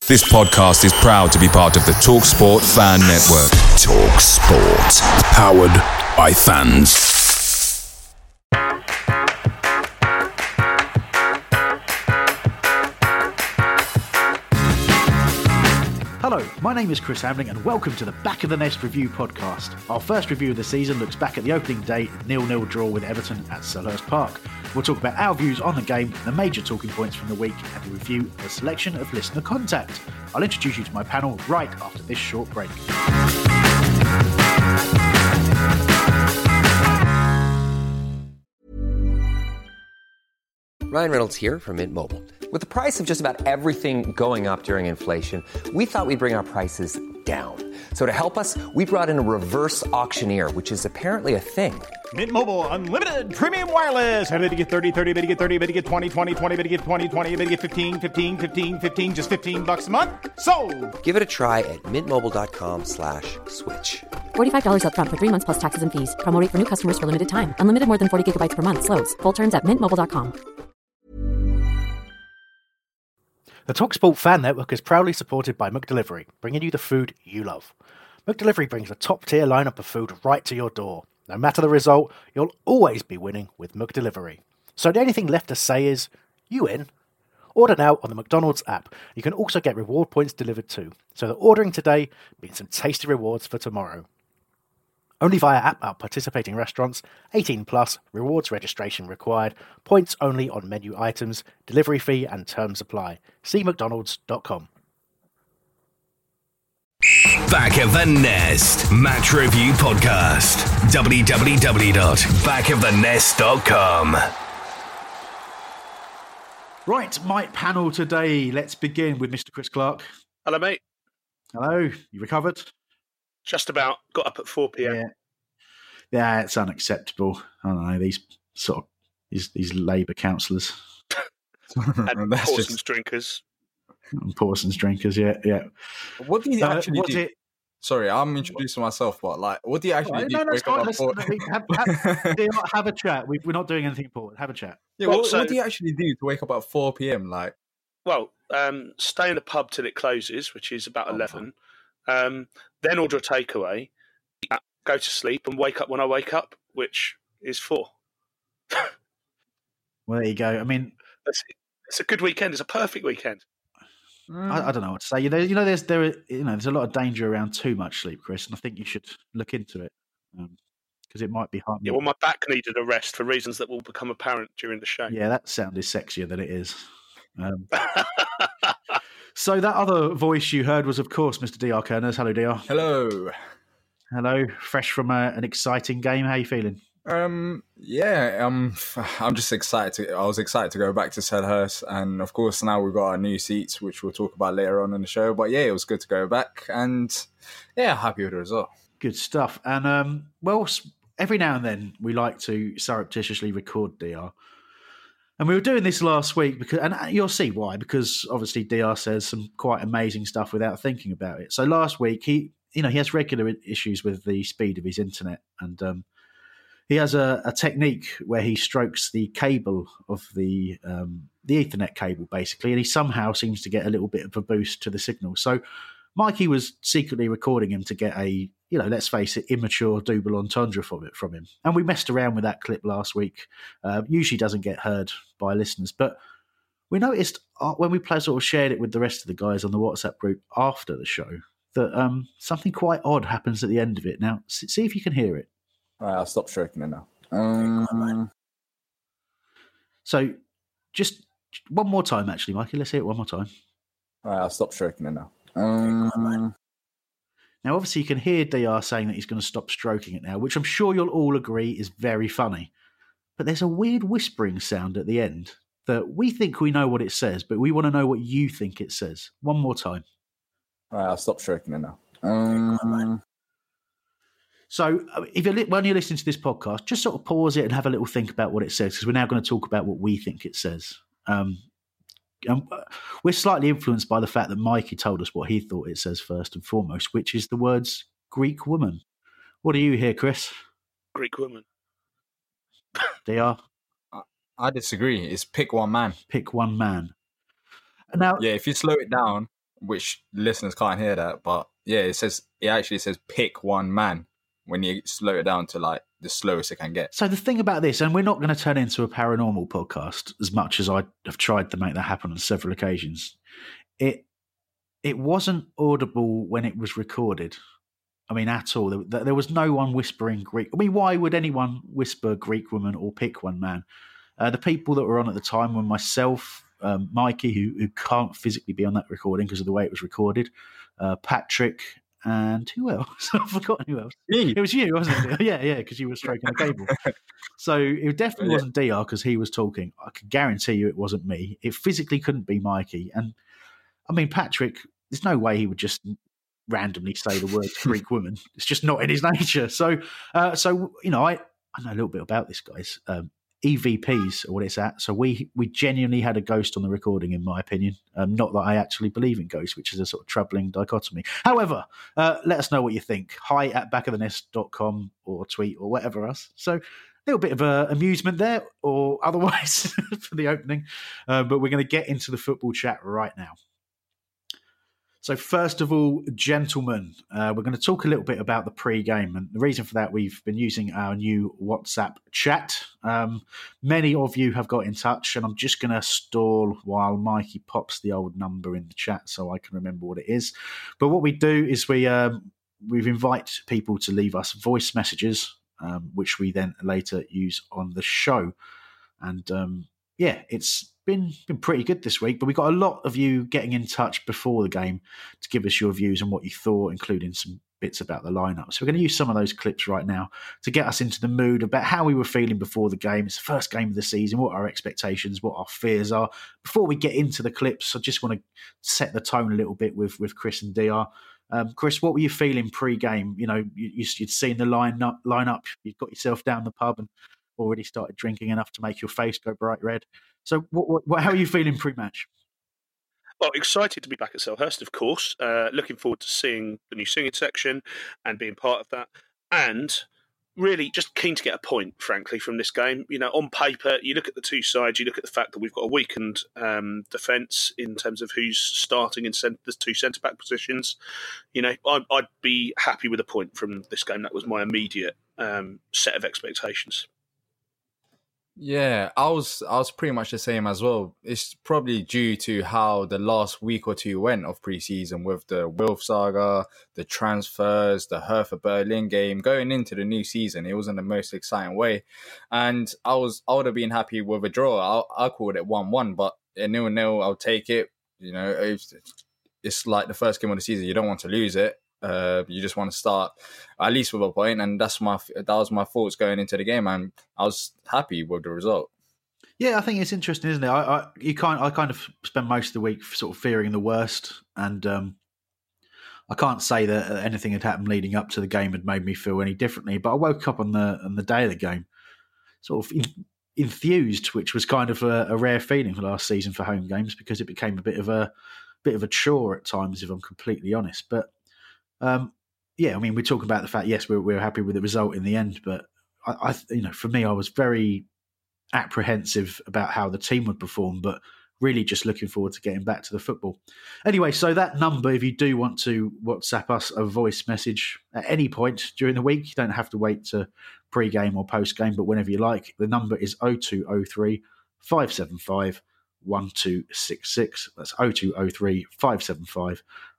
This podcast is proud to be part of the TalkSport Fan Network. TalkSport. Powered by fans. Hello, my name is Chris Hamling and welcome to the Back of the Nest Review podcast. Our first review of the season looks back at the opening day 0-0 draw with Everton at Selhurst Park. We'll talk about our views on the game, the major talking points from the week, and a review of a selection of listener contact. I'll introduce you to my panel right after this short break. Ryan Reynolds here from Mint Mobile. With the price of just about everything going up during inflation, we thought we'd bring our prices down. So to help us, we brought in a reverse auctioneer, which is apparently a thing. Mint Mobile Unlimited Premium Wireless. How to get 30, 30, bit to get 30, bit to get 20, 20, 20, bit to get 20, 20, bit to get 15, 15, 15, 15, just $15 a month? Sold! Give it a try at mintmobile.com/switch. $45 up front for 3 months plus taxes and fees. Promo rate for new customers for limited time. Unlimited more than 40 gigabytes per month. Slows full terms at mintmobile.com. The TalkSport Fan Network is proudly supported by McDelivery, bringing you the food you love. McDelivery brings a top-tier lineup of food right to your door. No matter the result, you'll always be winning with McDelivery. So the only thing left to say is, you in? Order now on the McDonald's app. You can also get reward points delivered too. So that ordering today means some tasty rewards for tomorrow. Only via app at participating restaurants. 18 plus. Rewards registration required. Points only on menu items. Delivery fee and terms apply. See mcdonalds.com. Back of the Nest Match Review Podcast. www.backofthenest.com. Right, my panel today. Let's begin with Mr. Chris Clark. Hello, mate. Hello, you recovered? Just about. Got up at 4 p.m. Yeah, it's unacceptable. I don't know, these Labour councillors. And Pawson's drinkers. And Pawson's drinkers, yeah. What do you actually do? It? Sorry, I'm introducing myself, but what do you actually do? No, it's fine. Have a chat. We're not doing anything important. Have a chat. Yeah, what do you actually do to wake up at 4 p.m? Like, well, stay in the pub till it closes, which is about 11. Then order a takeaway, go to sleep, and wake up when I wake up, which is 4. Well, there you go. I mean, it's a good weekend. It's a perfect weekend. I don't know what to say. There's a lot of danger around too much sleep, Chris, and I think you should look into it because it might be harmful. Yeah, well, my back needed a rest for reasons that will become apparent during the show. Yeah, that sound is sexier than it is. So that other voice you heard was, of course, Mr. DR Kerners. Hello, DR. hello. Hello, fresh from an exciting game. How are you feeling? I'm just excited. I was excited to go back to Selhurst, and of course now we've got our new seats, which we'll talk about later on in the show. But yeah, it was good to go back, and yeah, happy with the result. Good stuff. And well, every now and then we like to surreptitiously record DR. And we were doing this last week because, and you'll see why, because obviously DR says some quite amazing stuff without thinking about it. So last week he has regular issues with the speed of his internet, and he has a technique where he strokes the cable of the Ethernet cable basically, and he somehow seems to get a little bit of a boost to the signal. So Mikey was secretly recording him to get a, let's face it, immature double entendre from him. And we messed around with that clip last week. Usually doesn't get heard by listeners, but we noticed when we sort of shared it with the rest of the guys on the WhatsApp group after the show that something quite odd happens at the end of it. Now, see if you can hear it. All right, I'll stop stroking it now. So just one more time, actually, Mikey. Let's hear it one more time. All right, I'll stop stroking it now. Now, obviously, you can hear DR saying that he's going to stop stroking it now, which I'm sure you'll all agree is very funny. But there's a weird whispering sound at the end that we think we know what it says, but we want to know what you think it says. One more time. All right, I'll stop stroking it now. So when you're listening to this podcast, just sort of pause it and have a little think about what it says, because we're now going to talk about what we think it says. We're slightly influenced by the fact that Mikey told us what he thought it says first and foremost, which is the words Greek woman. What do you hear, Chris? Greek woman. DR? I disagree. It's pick one man. Pick one man. Now, yeah, if you slow it down, which listeners can't hear that, but yeah, it actually says pick one man when you slow it down to like the slowest it can get. So the thing about this, and we're not going to turn into a paranormal podcast as much as I have tried to make that happen on several occasions. It wasn't audible when it was recorded. I mean, at all. There was no one whispering Greek. I mean, why would anyone whisper Greek woman or pick one man? The people that were on at the time were myself, Mikey, who can't physically be on that recording because of the way it was recorded, Patrick, and who else? I've forgotten who else. It was you, wasn't it? Yeah, because you were stroking the cable. So it definitely wasn't DR because he was talking. I can guarantee you it wasn't me. It physically couldn't be Mikey. And I mean, Patrick, there's no way he would just randomly say the word Greek woman. It's just not in his nature. So I know a little bit about this, guys. EVPs are what it's at. So we genuinely had a ghost on the recording, in my opinion. Not that I actually believe in ghosts, which is a sort of troubling dichotomy. However, let us know what you think. hi@backofthenest.com or tweet or whatever else. So a little bit of amusement there or otherwise for the opening. But we're going to get into the football chat right now. So first of all, gentlemen, we're going to talk a little bit about the pre-game. And the reason for that, we've been using our new WhatsApp chat. Many of you have got in touch, and I'm just going to stall while Mikey pops the old number in the chat so I can remember what it is. But what we do is we invite people to leave us voice messages, which we then later use on the show. And it's been pretty good this week, but we got a lot of you getting in touch before the game to give us your views on what you thought, including some bits about the lineup. So we're going to use some of those clips right now to get us into the mood about how we were feeling before the game. It's the first game of the season, what our expectations, what our fears are. Before we get into the clips, I just want to set the tone a little bit with Chris and DR. Chris, what were you feeling pre-game? You know, you'd seen the lineup, you'd got yourself down the pub and already started drinking enough to make your face go bright red. So how are you feeling pre-match? Well, excited to be back at Selhurst, of course. Looking forward to seeing the new singing section and being part of that. And really just keen to get a point, frankly, from this game. You know, on paper, you look at the two sides, you look at the fact that we've got a weakened defence in terms of who's starting in the two centre-back positions. You know, I'd be happy with a point from this game. That was my immediate set of expectations. Yeah, I was pretty much the same as well. It's probably due to how the last week or two went of pre-season with the Wilf saga, the transfers, the Hertha Berlin game. Going into the new season, it wasn't the most exciting way. And I would have been happy with a draw. I called it 1-1, but a 0-0, I'll take it. You know, it's like the first game of the season. You don't want to lose it. You just want to start at least with a point, and that was my thoughts going into the game, and I was happy with the result. Yeah, I think it's interesting, isn't it? I kind of spend most of the week sort of fearing the worst, and I can't say that anything had happened leading up to the game had made me feel any differently. But I woke up on the day of the game, sort of enthused, which was kind of a rare feeling for last season for home games because it became a bit of a chore at times, if I'm completely honest. But I mean, we're talking about the fact, yes, we're happy with the result in the end, but I for me, I was very apprehensive about how the team would perform, but really just looking forward to getting back to the football. Anyway, so that number, if you do want to WhatsApp us a voice message at any point during the week, you don't have to wait to pre-game or post-game, but whenever you like, the number is 0203 575 1266. That's 0203 575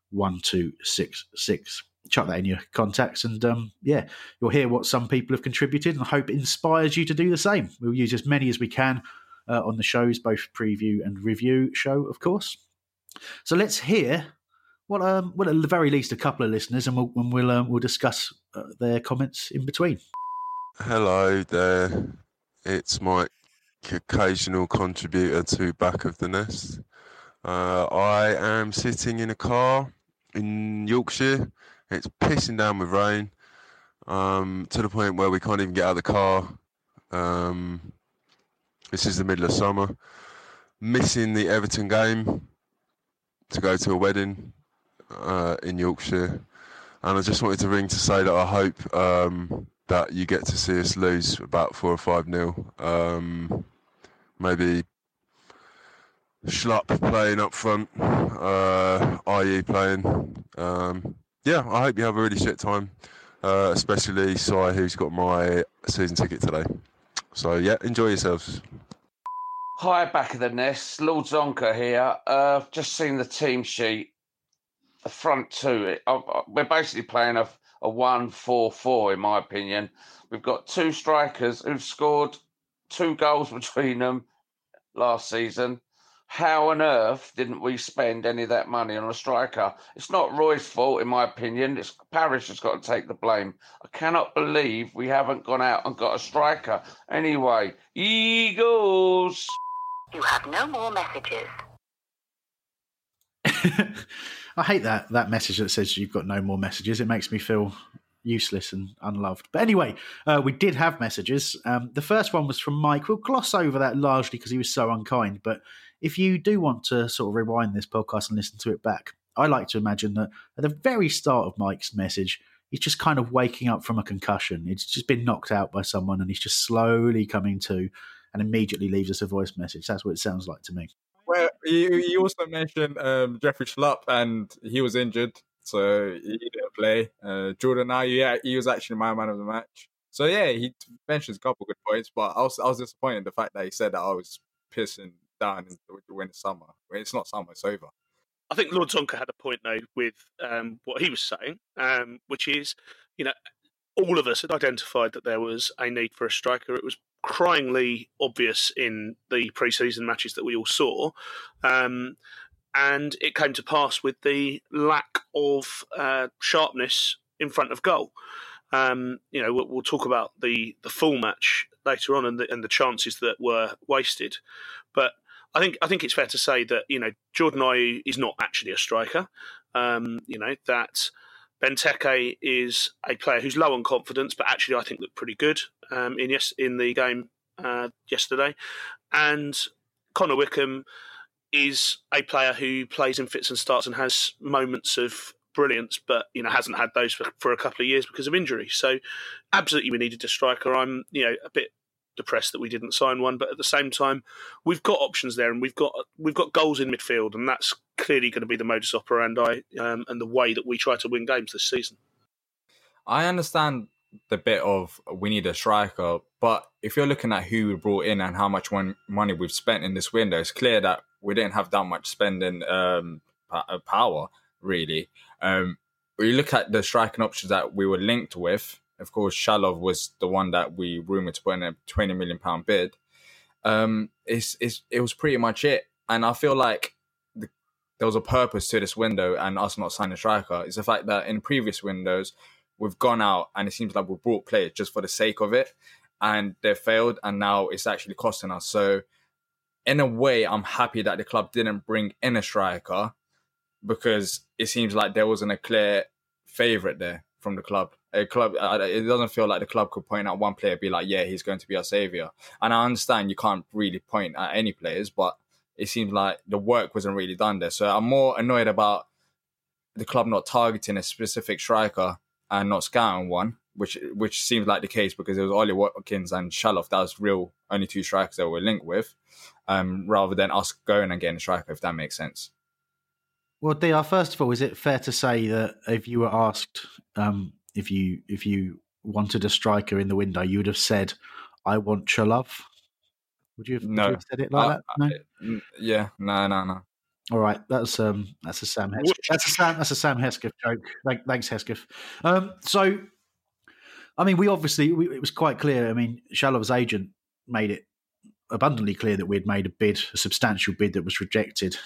1266. Chuck that in your contacts, and you'll hear what some people have contributed, and I hope it inspires you to do the same. We'll use as many as we can on the shows, both preview and review show, of course. So let's hear what at the very least a couple of listeners, and we'll discuss their comments in between. Hello there, it's Mike, occasional contributor to Back of the Nest. I am sitting in a car in Yorkshire. It's pissing down with rain, to the point where we can't even get out of the car. This is the middle of summer. Missing the Everton game to go to a wedding in Yorkshire. And I just wanted to ring to say that I hope that you get to see us lose about 4 or 5-0. Maybe Schlupp playing up front, IE playing. Yeah, I hope you have a really shit time, especially Si, who's got my season ticket today. So yeah, enjoy yourselves. Hi, back of the nest, Lord Zonka here. Just seen the team sheet, the front two. We're basically playing a 1-4-4, in my opinion. We've got two strikers who've scored 2 goals between them last season. How on earth didn't we spend any of that money on a striker? It's not Roy's fault, in my opinion. It's Parish has got to take the blame. I cannot believe we haven't gone out and got a striker. Anyway, Eagles! You have no more messages. I hate that message that says you've got no more messages. It makes me feel useless and unloved. But anyway, we did have messages. The first one was from Mike. We'll gloss over that largely because he was so unkind. But if you do want to sort of rewind this podcast and listen to it back, I like to imagine that at the very start of Mike's message, he's just kind of waking up from a concussion. It's just been knocked out by someone and he's just slowly coming to and immediately leaves us a voice message. That's what it sounds like to me. Well, you also mentioned Jeffrey Schlupp, and he was injured, so he didn't play. Jordan Ayew, he was actually my man of the match. So yeah, he mentions a couple good points, but I was disappointed in the fact that he said that I was pissing down when it's summer. It's not summer, it's over. I think Lord Zonka had a point though with what he was saying, which is, all of us had identified that there was a need for a striker. It was cryingly obvious in the pre-season matches that we all saw, and it came to pass with the lack of sharpness in front of goal. We'll talk about the full match later on and the chances that were wasted, but I think it's fair to say that Jordan Ayew is not actually a striker. That Benteke is a player who's low on confidence, but actually I think looked pretty good in the game yesterday. And Connor Wickham is a player who plays in fits and starts and has moments of brilliance, but hasn't had those for a couple of years because of injury. So absolutely we needed a striker. I'm a bit depressed that we didn't sign one, but at the same time we've got options there and we've got goals in midfield, and that's clearly going to be the modus operandi and the way that we try to win games this season. I understand the bit of we need a striker, but if you're looking at who we brought in and how much money we've spent in this window, it's clear that we didn't have that much spending power, really. We look at the striking options that we were linked with. Of course, Shalov was the one that we rumoured to put in a £20 million bid. It was pretty much it. And I feel like there was a purpose to this window and us not signing a striker. It's the fact that in previous windows, we've gone out and it seems like we've brought players just for the sake of it. And they've failed, and now it's actually costing us. So in a way, I'm happy that the club didn't bring in a striker, because it seems like there wasn't a clear favourite there from the club. It doesn't feel like the club could point out one player and be like, yeah, he's going to be our saviour. And I understand you can't really point at any players, but it seems like the work wasn't really done there. So I'm more annoyed about the club not targeting a specific striker and not scouting one, which seems like the case, because it was Ollie Watkins and Shalov. That was only 2 strikers that we're linked with, rather than us going and getting a striker, if that makes sense. Well, DR, first of all, is it fair to say that if you were asked if you wanted a striker in the window, you would have said, "I want Shalov"? Would you have said it like that? No. Yeah, no. All right, that's a Sam Hesketh. That's a Sam Hesketh joke. Thanks, Hesketh. So, I mean, it was quite clear. I mean, Shalov's agent made it abundantly clear that we had made a substantial bid that was rejected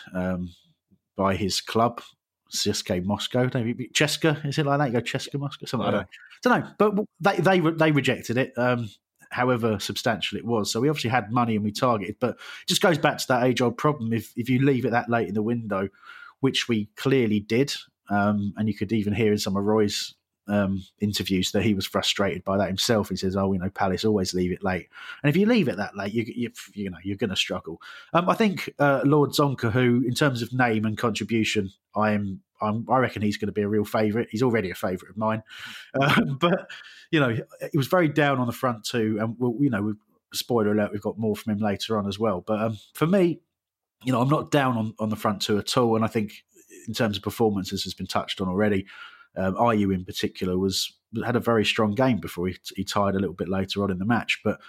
by his club, CSKA Moscow. Cheska, is it like that? You go Cheska Moscow? Something like that. I don't know. But they rejected it, however substantial it was. So we obviously had money and we targeted. But it just goes back to that age-old problem. If you leave it that late in the window, which we clearly did, and you could even hear in some of Roy's interviews that he was frustrated by that himself. He says, Palace always leave it late. And if you leave it that late, you're going to struggle. I think Lord Zonka, who in terms of name and contribution, I reckon he's going to be a real favourite. He's already a favourite of mine. But, he was very down on the front two. And, spoiler alert, we've got more from him later on as well. But for me, I'm not down on the front two at all. And I think in terms of performances, has been touched on already. Ayew in particular had a very strong game before he tied a little bit later on in the match. But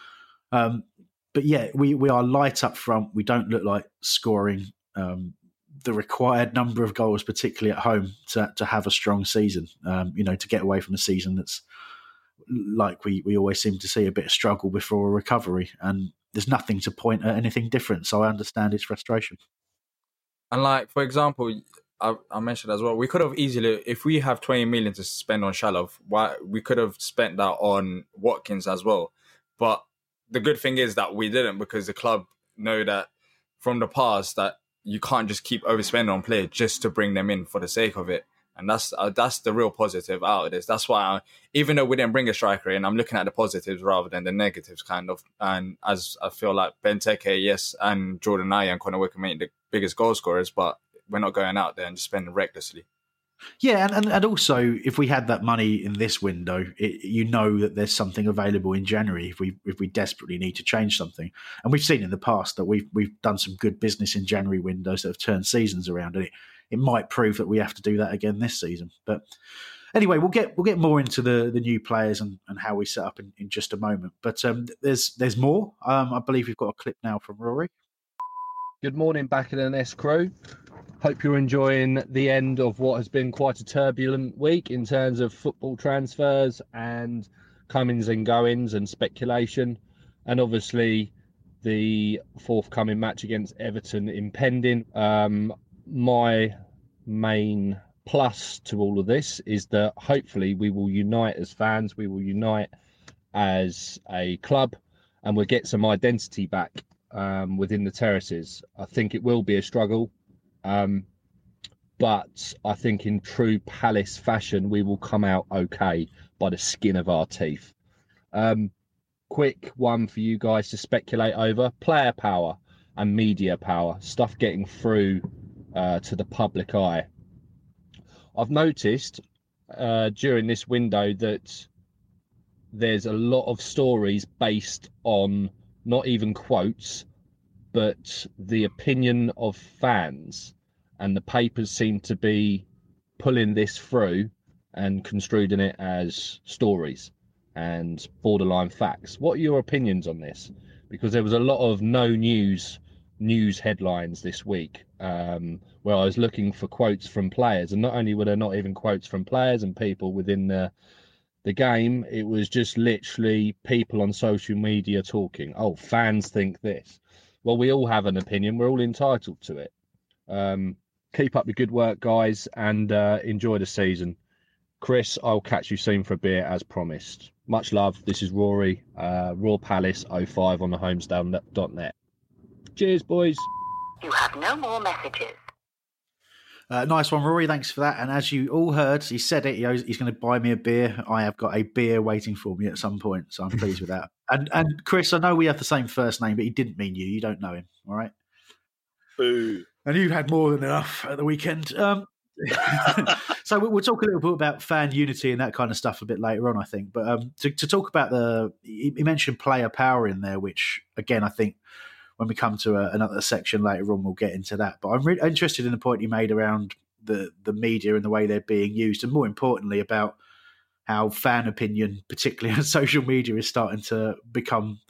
yeah, we are light up front. We don't look like scoring the required number of goals, particularly at home, to have a strong season. To get away from a season that's like we always seem to see a bit of struggle before a recovery, and there's nothing to point at anything different. So I understand his frustration. And like, for example, I mentioned as well, we could have easily, if we have 20 million to spend on Shalov, we could have spent that on Watkins as well. But the good thing is that we didn't, because the club know that from the past that you can't just keep overspending on players just to bring them in for the sake of it. And that's the real positive out of this. That's why, even though we didn't bring a striker in, I'm looking at the positives rather than the negatives, kind of. And as I feel like Benteke, yes, and Jordan Ayew and Connor Wickham ain't the biggest goal scorers, but we're not going out there and just spending recklessly. Yeah, and also, if we had that money in this window, that there's something available in January if we desperately need to change something. And we've seen in the past that we've done some good business in January windows that have turned seasons around, and it might prove that we have to do that again this season. But anyway, we'll get more into the new players and how we set up in just a moment. But there's more. I believe we've got a clip now from Rory. Good morning, Back of the Nest crew. Hope you're enjoying the end of what has been quite a turbulent week in terms of football transfers and comings and goings and speculation. And obviously the forthcoming match against Everton impending. My main plus to all of this is that hopefully we will unite as fans, we will unite as a club, and we'll get some identity back within the terraces. I think it will be a struggle, but I think in true Palace fashion, we will come out okay by the skin of our teeth. Quick one for you guys to speculate over: player power and media power, stuff getting through to the public eye. I've noticed during this window that there's a lot of stories based on not even quotes, but the opinion of fans, and the papers seem to be pulling this through and construing it as stories and borderline facts. What are your opinions on this? Because there was a lot of no news headlines this week where I was looking for quotes from players, and not only were there not even quotes from players and people within the game, it was just literally people on social media talking. Oh, fans think this. Well, we all have an opinion. We're all entitled to it. Keep up the good work, guys, and enjoy the season. Chris, I'll catch you soon for a beer as promised. Much love. This is Rory, Raw Palace 05 on the homesdown.net. Cheers, boys. You have no more messages. Nice one, Rory. Thanks for that. And as you all heard, he said it. He's going to buy me a beer. I have got a beer waiting for me at some point, so I'm pleased with that. And Chris, I know we have the same first name, but he didn't mean you. You don't know him, all right? Boo. And you had more than enough at the weekend. So we'll talk a little bit about fan unity and that kind of stuff a bit later on, I think. But to talk about he mentioned player power in there, which, again, I think when we come to another section later on, we'll get into that. But I'm really interested in the point you made around the media and the way they're being used, and more importantly about how fan opinion, particularly on social media, is starting to become,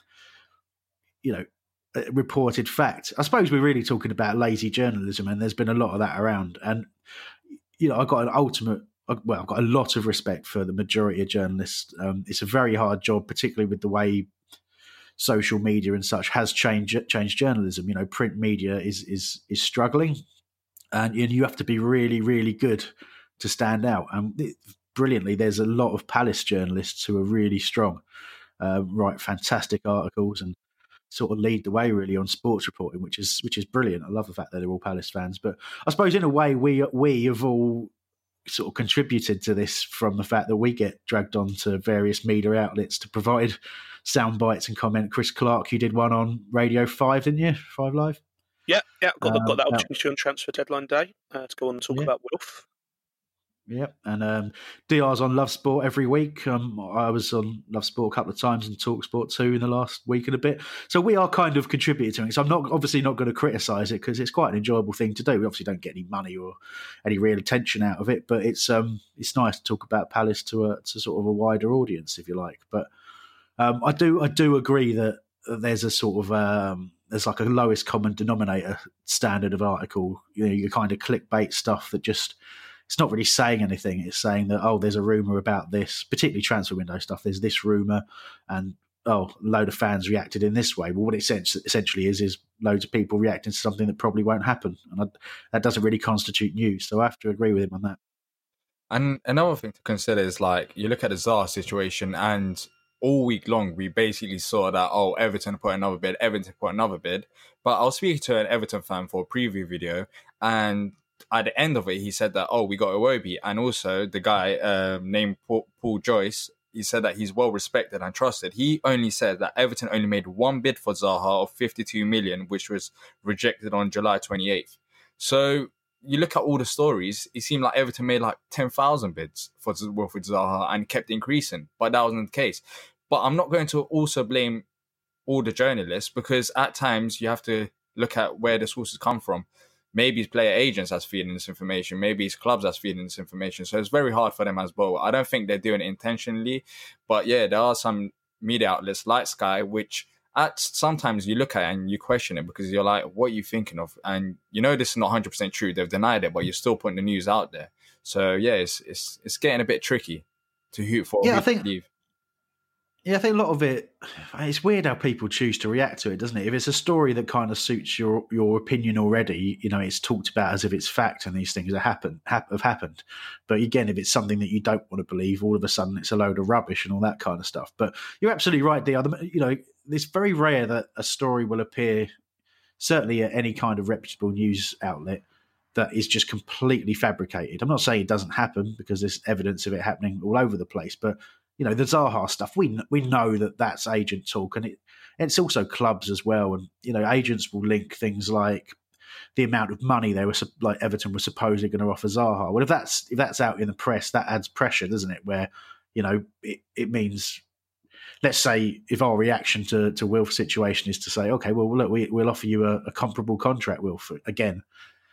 reported fact. I suppose we're really talking about lazy journalism, and there's been a lot of that around. And, I've got a lot of respect for the majority of journalists. It's a very hard job, particularly with the way social media and such has changed journalism. Print media is struggling, and you have to be really, really good to stand out. And brilliantly, there's a lot of Palace journalists who are really strong, write fantastic articles and sort of lead the way really on sports reporting, which is brilliant. I love the fact that they're all Palace fans. But I suppose in a way we have all sort of contributed to this from the fact that we get dragged on to various media outlets to provide sound bites and comment. Chris Clark, you did one on Radio 5, didn't you? 5 Live? Yeah. Got that opportunity on transfer deadline day to go on and talk about Wilf. Yep, and DR's on Love Sport every week. I was on Love Sport a couple of times and Talk Sport too in the last week and a bit. So we are kind of contributing to it. So I'm obviously not going to criticise it because it's quite an enjoyable thing to do. We obviously don't get any money or any real attention out of it, but it's nice to talk about Palace to sort of a wider audience, if you like. But I do agree that there's a sort of there's like a lowest common denominator standard of article. You know, your kind of clickbait stuff that just. It's not really saying anything. It's saying that, there's a rumour about this, particularly transfer window stuff. There's this rumour and, a load of fans reacted in this way. Well, what it essentially is loads of people reacting to something that probably won't happen. And that doesn't really constitute news. So I have to agree with him on that. And another thing to consider is, like, you look at the Zaha situation, and all week long we basically saw that, Everton put another bid, But I was speaking to an Everton fan for a preview video, and at the end of it, he said that, we got Iwobi. And also the guy named Paul Joyce, he said that he's well respected and trusted. He only said that Everton only made one bid for Zaha of 52 million, which was rejected on July 28th. So you look at all the stories, it seemed like Everton made like 10,000 bids for Wilfried Zaha and kept increasing, but that wasn't the case. But I'm not going to also blame all the journalists, because at times you have to look at where the sources come from. Maybe it's player agents that's feeding this information. Maybe it's clubs that's feeding this information. So it's very hard for them as well. I don't think they're doing it intentionally. But yeah, there are some media outlets like Sky, which sometimes you look at it and you question it because you're like, what are you thinking of? And you know this is not 100% true. They've denied it, but you're still putting the news out there. So yeah, it's getting a bit tricky to who to believe. Yeah, I think a lot of it, it's weird how people choose to react to it, doesn't it? If it's a story that kind of suits your opinion already, it's talked about as if it's fact and these things have happened. But again, if it's something that you don't want to believe, all of a sudden it's a load of rubbish and all that kind of stuff. But you're absolutely right, Dia. It's very rare that a story will appear, certainly at any kind of reputable news outlet, that is just completely fabricated. I'm not saying it doesn't happen, because there's evidence of it happening all over the place, but the Zaha stuff, we know that that's agent talk, and it's also clubs as well. And agents will link things like the amount of money Everton was supposedly going to offer Zaha. Well, if that's out in the press, that adds pressure, doesn't it? Where it means, let's say, if our reaction to Wilf's situation is to say, okay, well look, we'll offer you a comparable contract, Wilf, again.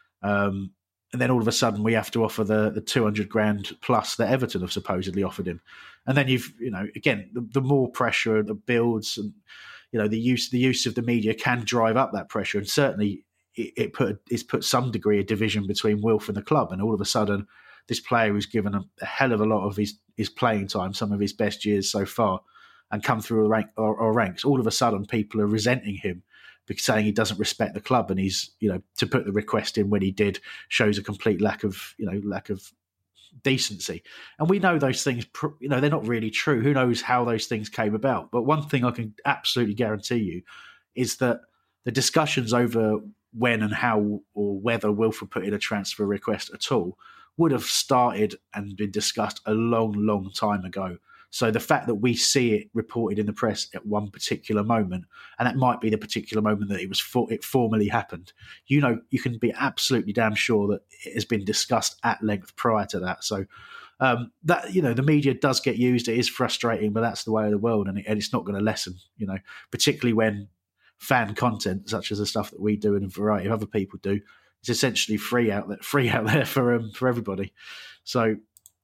And then all of a sudden we have to offer the 200 grand plus that Everton have supposedly offered him. And then again, the more pressure that builds, and, the use of the media can drive up that pressure. And certainly it's put some degree of division between Wilf and the club. And all of a sudden this player who's given a hell of a lot of his playing time, some of his best years so far, and come through our ranks, all of a sudden people are resenting him, because saying he doesn't respect the club, and he's, to put the request in when he did shows a complete lack of decency. And we know those things, they're not really true. Who knows how those things came about? But one thing I can absolutely guarantee you is that the discussions over when and how or whether Wilfred put in a transfer request at all would have started and been discussed a long, long time ago. So the fact that we see it reported in the press at one particular moment, and that might be the particular moment that it formally happened, you can be absolutely damn sure that it has been discussed at length prior to that. So that the media does get used. It is frustrating, but that's the way of the world, and it's not going to lessen. Particularly when fan content, such as the stuff that we do and a variety of other people do, is essentially free out there for everybody. So.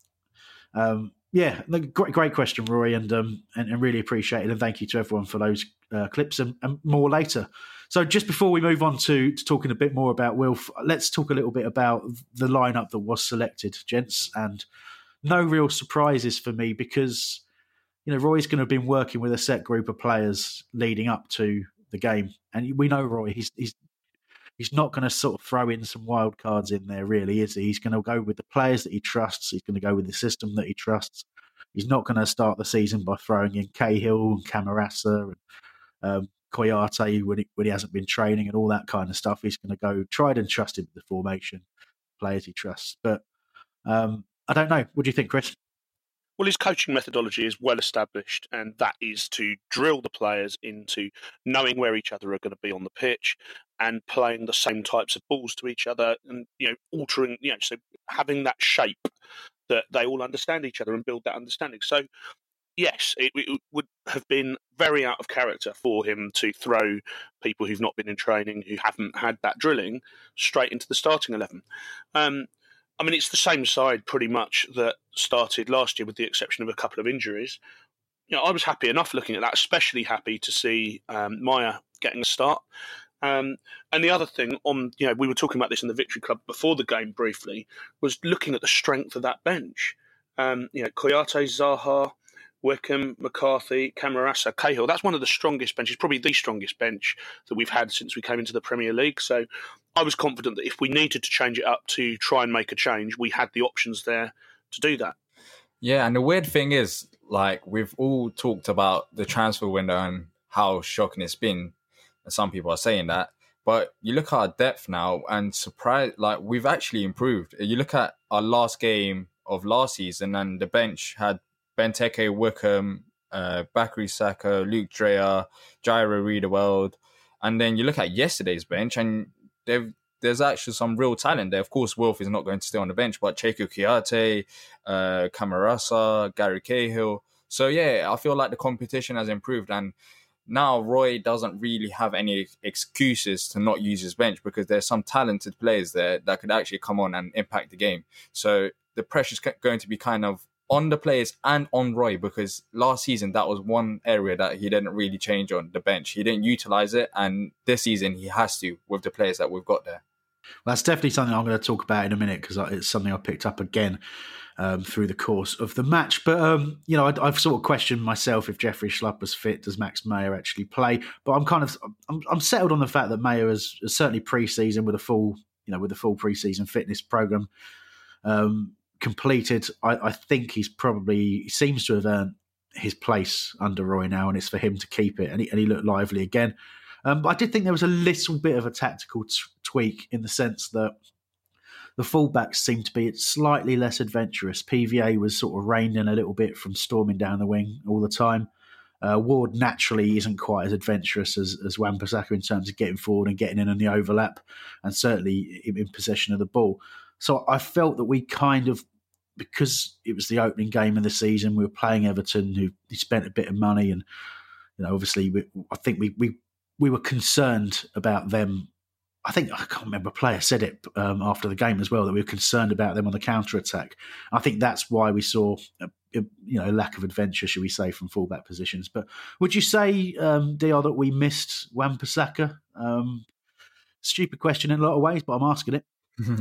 Yeah, great question, Rory, and really appreciate it, and thank you to everyone for those clips and more later. So just before we move on to talking a bit more about Wilf, let's talk a little bit about the lineup that was selected, gents, and no real surprises for me, because Roy's going to have been working with a set group of players leading up to the game, and we know Roy, he's not going to sort of throw in some wild cards in there, really, is he? He's going to go with the players that he trusts. He's going to go with the system that he trusts. He's not going to start the season by throwing in Cahill and Camarasa and Koyate when he hasn't been training and all that kind of stuff. He's going to go tried and trusted with the formation, players he trusts. But I don't know. What do you think, Chris? Well, his coaching methodology is well established, and that is to drill the players into knowing where each other are going to be on the pitch and playing the same types of balls to each other, and altering, so having that shape that they all understand each other and build that understanding. So, yes, it would have been very out of character for him to throw people who've not been in training, who haven't had that drilling, straight into the starting 11. I mean, it's the same side pretty much that started last year, with the exception of a couple of injuries. I was happy enough looking at that, especially happy to see Maya getting a start. And the other thing, we were talking about this in the Victory Club before the game briefly, was looking at the strength of that bench. Kouyate, Zaha, Wickham, McCarthy, Camarasa, Cahill. That's one of the strongest benches, probably the strongest bench that we've had since we came into the Premier League. So I was confident that if we needed to change it up to try and make a change, we had the options there to do that. Yeah, and the weird thing is, we've all talked about the transfer window and how shocking it's been. Some people are saying that. But you look at our depth now and we've actually improved. You look at our last game of last season and the bench had Benteke, Wickham, Bakary Saka, Luke Dreyer, Jairo Riedewald. And then you look at yesterday's bench and there's actually some real talent there. Of course, Wilf is not going to stay on the bench, but Cheiko Kouyate, Camarasa, Gary Cahill. So, yeah, I feel like the competition has improved. And now Roy doesn't really have any excuses to not use his bench because there's some talented players there that could actually come on and impact the game. So the pressure's going to be kind of on the players and on Roy, because last season that was one area that he didn't really change on the bench. He didn't utilise it, and this season he has to with the players that we've got there. Well, that's definitely something I'm going to talk about in a minute because it's something I picked up again through the course of the match. But, I've sort of questioned myself if Jeffrey Schlupp was fit. Does Max Meyer actually play? But I'm settled on the fact that Meyer has certainly pre-season with a full pre-season fitness program completed. I think he seems to have earned his place under Roy now, and it's for him to keep it. And he looked lively again. But I did think there was a little bit of a tactical tweak in the sense that the fullbacks seemed to be slightly less adventurous. PVA was sort of reined in a little bit from storming down the wing all the time. Ward naturally isn't quite as adventurous as Wan-Bissaka in terms of getting forward and getting in on the overlap, and certainly in possession of the ball. So I felt that we kind of, because it was the opening game of the season, we were playing Everton, who spent a bit of money, and obviously I think we were concerned about them. I can't remember, a player said it after the game as well, that we were concerned about them on the counter-attack. I think that's why we saw a lack of adventure, should we say, from fullback positions. But would you say, DR, that we missed Wan-Bissaka? Stupid question in a lot of ways, but I'm asking it.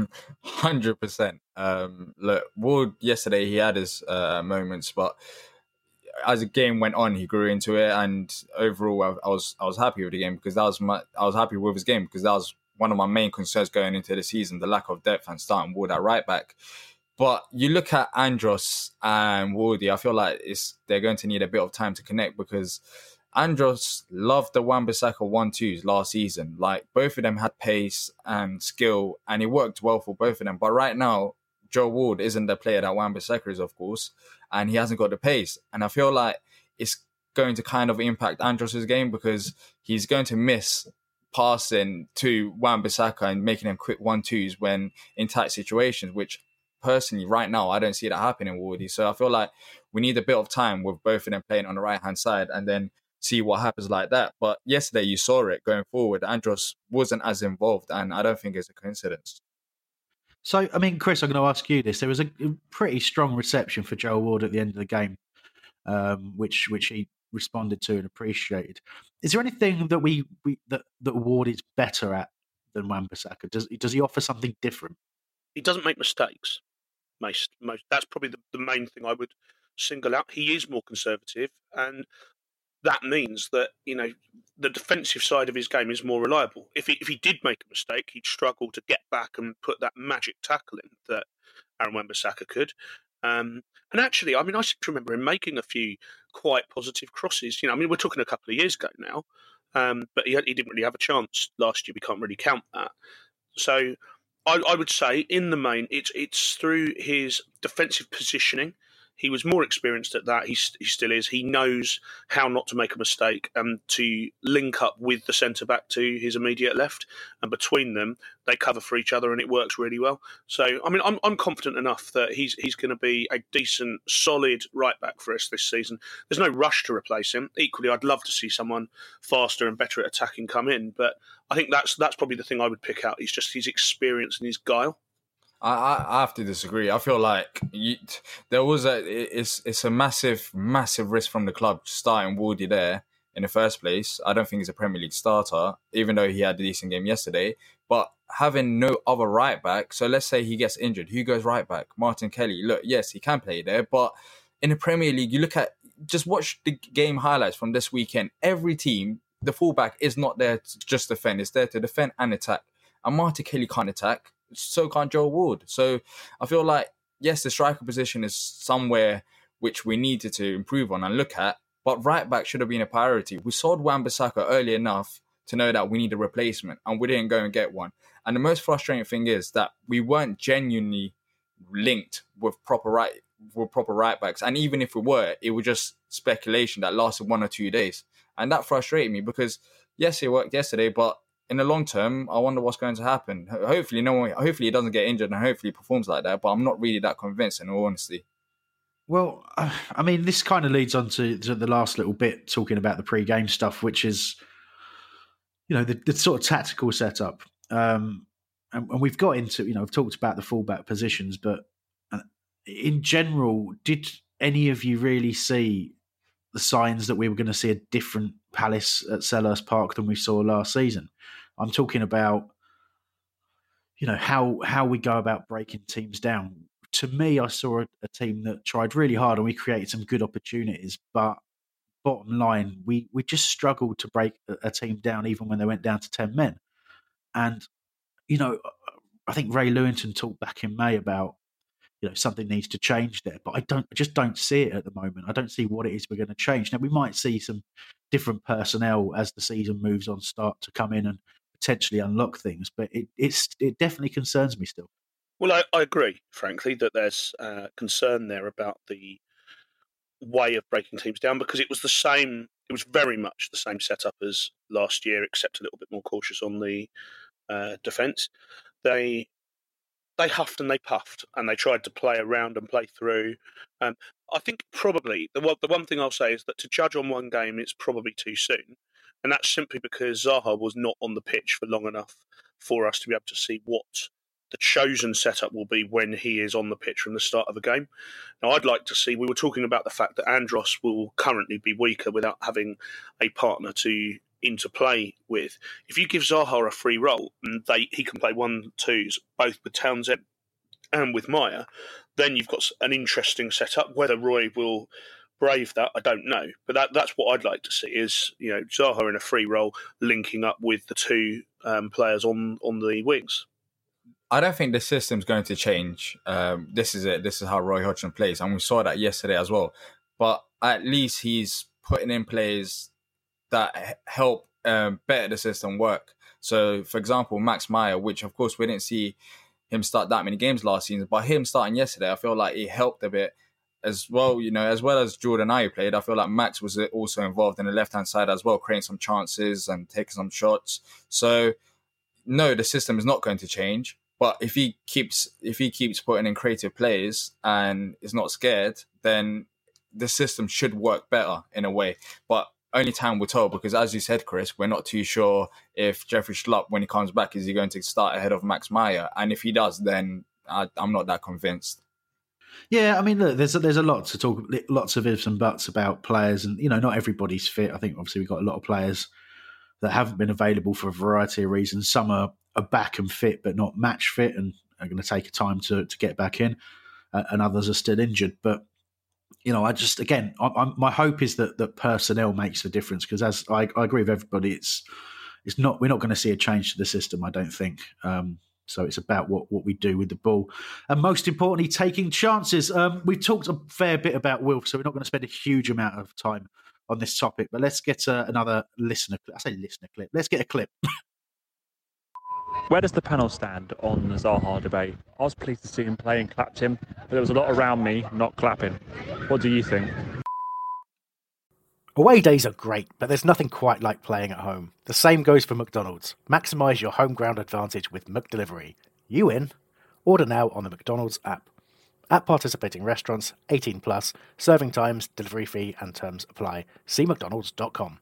100%. Look, Ward yesterday, he had his moments, but as the game went on, he grew into it, and overall, I was happy with the game because I was happy with his game because that was one of my main concerns going into the season: the lack of depth and starting Ward at right back. But you look at Andros and Wardy, I feel like they're going to need a bit of time to connect because Andros loved the Wan-Bissaka 1-2s last season. Like, both of them had pace and skill, and it worked well for both of them. But right now, Joe Ward isn't the player that Wan-Bissaka is, of course, and he hasn't got the pace. And I feel like it's going to kind of impact Andros' game because he's going to miss passing to Wan-Bissaka and making them quick 1-2s when in tight situations, which personally right now I don't see that happening, Wardy. So I feel like we need a bit of time with both of them playing on the right-hand side and then see what happens like that. But yesterday you saw it going forward. Andros wasn't as involved, and I don't think it's a coincidence. So, I mean, Chris, I'm going to ask you this. There was a pretty strong reception for Joe Ward at the end of the game, which he responded to and appreciated. Is there anything that that Ward is better at than Wan-Bissaka? Does he offer something different? He doesn't make mistakes. That's probably the main thing I would single out. He is more conservative, and that means that the defensive side of his game is more reliable. If he did make a mistake, he'd struggle to get back and put that magic tackle in that Aaron Wan-Bissaka could. And actually, I seem to remember him making a few quite positive crosses. We're talking a couple of years ago now, but he didn't really have a chance last year. We can't really count that. So I would say, in the main, it's through his defensive positioning He was more experienced at that. He still is. He knows how not to make a mistake and to link up with the centre-back to his immediate left. And between them, they cover for each other and it works really well. So, I mean, I'm confident enough that he's going to be a decent, solid right-back for us this season. There's no rush to replace him. Equally, I'd love to see someone faster and better at attacking come in. But I think that's probably the thing I would pick out. He's just his experience and his guile. I have to disagree. I feel like it's a massive risk from the club starting Wardy there in the first place. I don't think he's a Premier League starter, even though he had a decent game yesterday. But having no other right back, so let's say he gets injured, who goes right back? Martin Kelly. Look, yes, he can play there, but in the Premier League, you look at, just watch the game highlights from this weekend. Every team, the fullback is not there to just defend. It's there to defend and attack. And Martin Kelly can't attack. So can't Joe Ward. So I feel like, yes, the striker position is somewhere which we needed to improve on and look at, but right back should have been a priority. We sold Wan-Bissaka early enough to know that we need a replacement, and we didn't go and get one. And the most frustrating thing is that we weren't genuinely linked with proper right backs. And even if we were, it was just speculation that lasted 1 or 2 days. And that frustrated me because, yes, it worked yesterday, but in the long term, I wonder what's going to happen. Hopefully he doesn't get injured and hopefully he performs like that, but I'm not really that convinced, in all honesty. Well, I mean, this kind of leads on to the last little bit, talking about the pre-game stuff, which is, you know, the sort of tactical setup. And we've got into, you know, we've talked about the fullback positions, but in general, did any of you really see the signs that we were going to see a different Palace at Selhurst Park than we saw last season? I'm talking about, you know, how we go about breaking teams down. To me, I saw a team that tried really hard and we created some good opportunities, but bottom line, we just struggled to break a team down even when they went down to 10 men. And, you know, I think Ray Lewington talked back in May about, you know, something needs to change there, but I just don't see it at the moment. I don't see what it is we're going to change. Now, we might see some different personnel as the season moves on start to come in and potentially unlock things, but it definitely concerns me still. Well, I agree, frankly, that there's concern there about the way of breaking teams down, because it was very much the same setup as last year, except a little bit more cautious on the defence. They huffed and they puffed, and they tried to play around and play through. I think probably the one thing I'll say is that to judge on one game, it's probably too soon, and that's simply because Zaha was not on the pitch for long enough for us to be able to see what the chosen setup will be when he is on the pitch from the start of a game. Now, I'd like to see, we were talking about the fact that Andros will currently be weaker without having a partner to interplay with. If you give Zaha a free role and he can play 1-2s both with Townsend and with Maya, then you've got an interesting setup. Whether Roy will brave that, I don't know, but that's what I'd like to see, is, you know, Zaha in a free role linking up with the two players on the wings. I don't think the system's going to change. This is it. This is how Roy Hodgson plays, and we saw that yesterday as well. But at least he's putting in plays that help better the system work. So, for example, Max Meyer, which of course we didn't see him start that many games last season, but him starting yesterday, I feel like it helped a bit as well. You know, as well as Jordan Ayew played, I feel like Max was also involved in the left-hand side as well, creating some chances and taking some shots. So, no, the system is not going to change. But if he keeps putting in creative plays and is not scared, then the system should work better in a way. But only time will tell, because as you said, Chris, we're not too sure if Jeffrey Schlupp, when he comes back, is he going to start ahead of Max Meyer? And if he does, then I'm not that convinced. Yeah, I mean, look, there's a lot to talk, lots of ifs and buts about players, and, you know, not everybody's fit. I think obviously we've got a lot of players that haven't been available for a variety of reasons. Some are back and fit, but not match fit, and are going to take time to get back in, and others are still injured. But, you know, my hope is that personnel makes the difference, because as I agree with everybody, it's not, we're not going to see a change to the system, I don't think. So it's about what we do with the ball, and most importantly, taking chances. We've talked a fair bit about Wilf, so we're not going to spend a huge amount of time on this topic. But let's get another listener clip. I say listener clip. Let's get a clip. Where does the panel stand on the Zaha debate? I was pleased to see him play and clapped him, but there was a lot around me not clapping. What do you think? Away days are great, but there's nothing quite like playing at home. The same goes for McDonald's. Maximise your home ground advantage with McDelivery. You in? Order now on the McDonald's app. At participating restaurants, 18 plus, serving times, delivery fee and terms apply. See mcdonalds.com.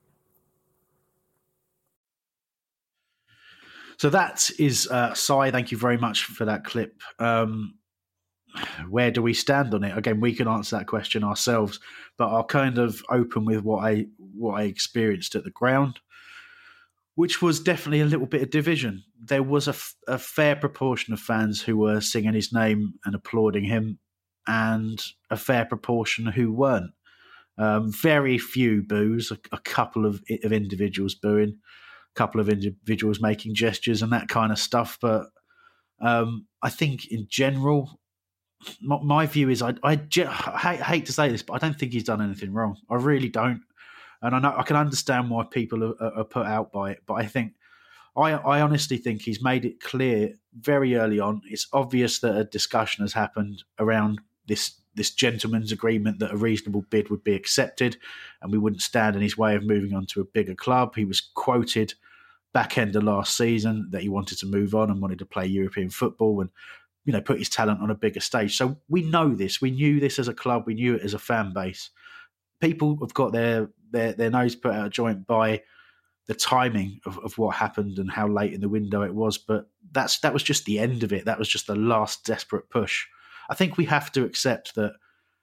So that is Sai. Thank you very much for that clip. Where do we stand on it? Again, we can answer that question ourselves, but I'll kind of open with what I experienced at the ground, which was definitely a little bit of division. There was a fair proportion of fans who were singing his name and applauding him, and a fair proportion who weren't. Very few boos, a couple of individuals booing, a couple of individuals making gestures and that kind of stuff. But I think in general, my view is I hate to say this, but I don't think he's done anything wrong. I really don't. And I know I can understand why people are put out by it, but I honestly think he's made it clear very early on. It's obvious that a discussion has happened around this gentleman's agreement that a reasonable bid would be accepted and we wouldn't stand in his way of moving on to a bigger club. He was quoted back end of last season that he wanted to move on and wanted to play European football and, you know, put his talent on a bigger stage. So we know this. We knew this as a club. We knew it as a fan base. People have got their nose put out of joint by the timing of what happened and how late in the window it was. But that was just the end of it. That was just the last desperate push. I think we have to accept that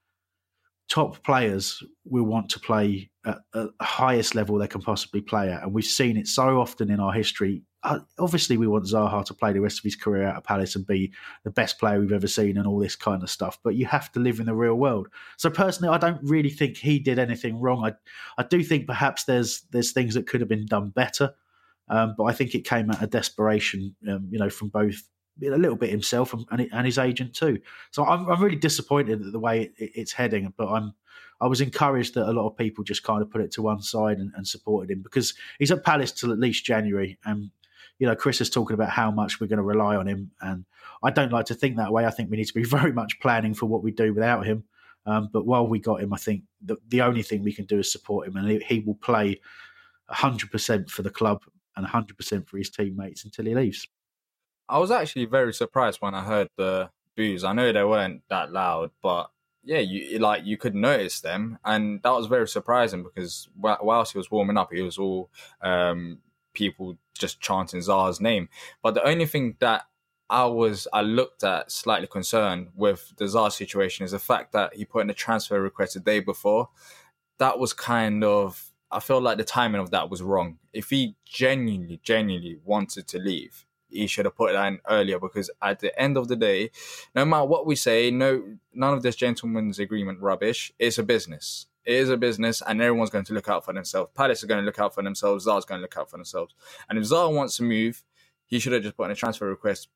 top players will want to play at the highest level they can possibly play at. And we've seen it so often in our history. Obviously, we want Zaha to play the rest of his career out of Palace and be the best player we've ever seen and all this kind of stuff. But you have to live in the real world. So personally, I don't really think he did anything wrong. I do think perhaps there's things that could have been done better. But I think it came out of desperation, from both a little bit himself and his agent too. So I'm really disappointed at the way it's heading. But I was encouraged that a lot of people just kind of put it to one side and supported him because he's at Palace till at least January. And Chris is talking about how much we're going to rely on him, and I don't like to think that way. I think we need to be very much planning for what we do without him. But while we got him, I think the only thing we can do is support him, and he will play 100% for the club and 100% for his teammates until he leaves. I was actually very surprised when I heard the boos. I know they weren't that loud, but yeah, you could notice them, and that was very surprising because whilst he was warming up, it was all people just chanting Zaha's name. But the only thing that I looked at slightly concerned with the Zaha situation is the fact that he put in a transfer request the day before. That was I feel like the timing of that was wrong. If he genuinely wanted to leave, he should have put that in earlier, because at the end of the day, no matter what we say, none of this gentleman's agreement rubbish. It's a business. It is a business, and everyone's going to look out for themselves. Palace are going to look out for themselves. Zaha's going to look out for themselves. And if Zaha wants to move, he should have just put in a transfer request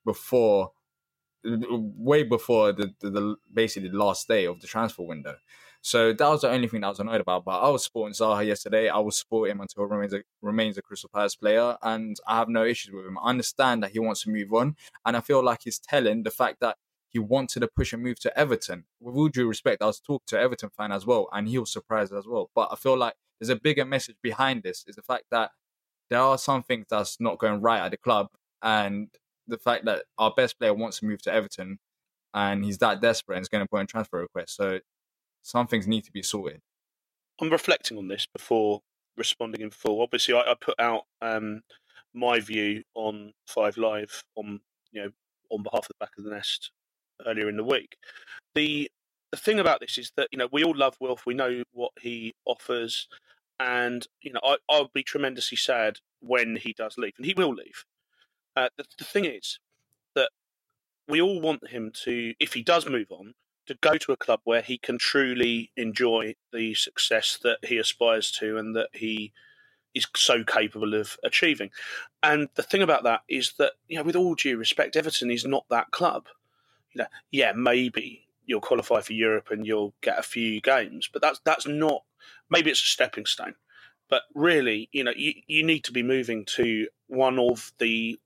way before the basically the last day of the transfer window. So that was the only thing that I was annoyed about. But I was supporting Zaha yesterday. I will support him until he remains a Crystal Palace player, and I have no issues with him. I understand that he wants to move on, and I feel like he's telling the fact that he wanted to push a move to Everton. With all due respect, I was talking to an Everton fan as well, and he was surprised as well. But I feel like there's a bigger message behind this, is the fact that there are some things that's not going right at the club, and the fact that our best player wants to move to Everton, and he's that desperate and is going to put in transfer request. So some things need to be sorted. I'm reflecting on this before responding in full. Obviously, I put out my view on 5 Live on behalf of the Back of the Nest earlier in the week. The thing about this is that we all love Wilf. We know what he offers, and I'll be tremendously sad when he does leave, and he will leave. The thing is that we all want him to, if he does move on, to go to a club where he can truly enjoy the success that he aspires to and that he is so capable of achieving. And the thing about that is that, with all due respect, Everton is not that club. Maybe you'll qualify for Europe and you'll get a few games, but that's not. Maybe it's a stepping stone, but really, you need to be moving to one of the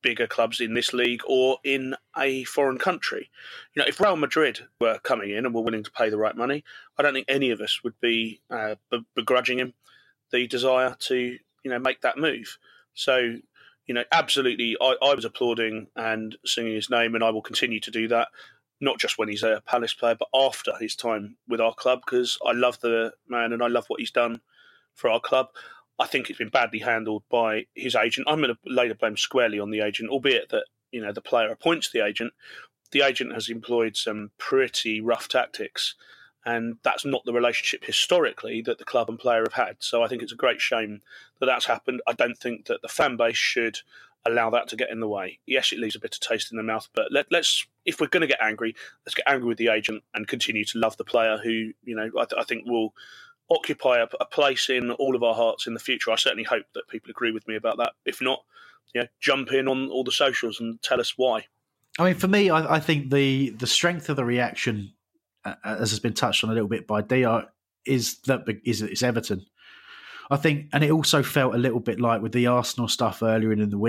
bigger clubs in this league or in a foreign country. If Real Madrid were coming in and were willing to pay the right money, I don't think any of us would be begrudging him the desire to make that move. So absolutely, I was applauding and singing his name, and I will continue to do that, not just when he's a Palace player, but after his time with our club, because I love the man and I love what he's done for our club. I think it's been badly handled by his agent. I'm going to lay the blame squarely on the agent, albeit that the player appoints the agent. The agent has employed some pretty rough tactics, and that's not the relationship historically that the club and player have had. So I think it's a great shame that that's happened. I don't think that the fan base should allow that to get in the way. Yes, it leaves a bitter taste in the mouth, but let's, if we're going to get angry, let's get angry with the agent and continue to love the player who, I think will occupy a place in all of our hearts in the future. I certainly hope that people agree with me about that. If not, jump in on all the socials and tell us why. I mean, for me, I think the strength of the reaction, as has been touched on a little bit by DR, is that it's Everton. I think, and it also felt a little bit like with the Arsenal stuff earlier in the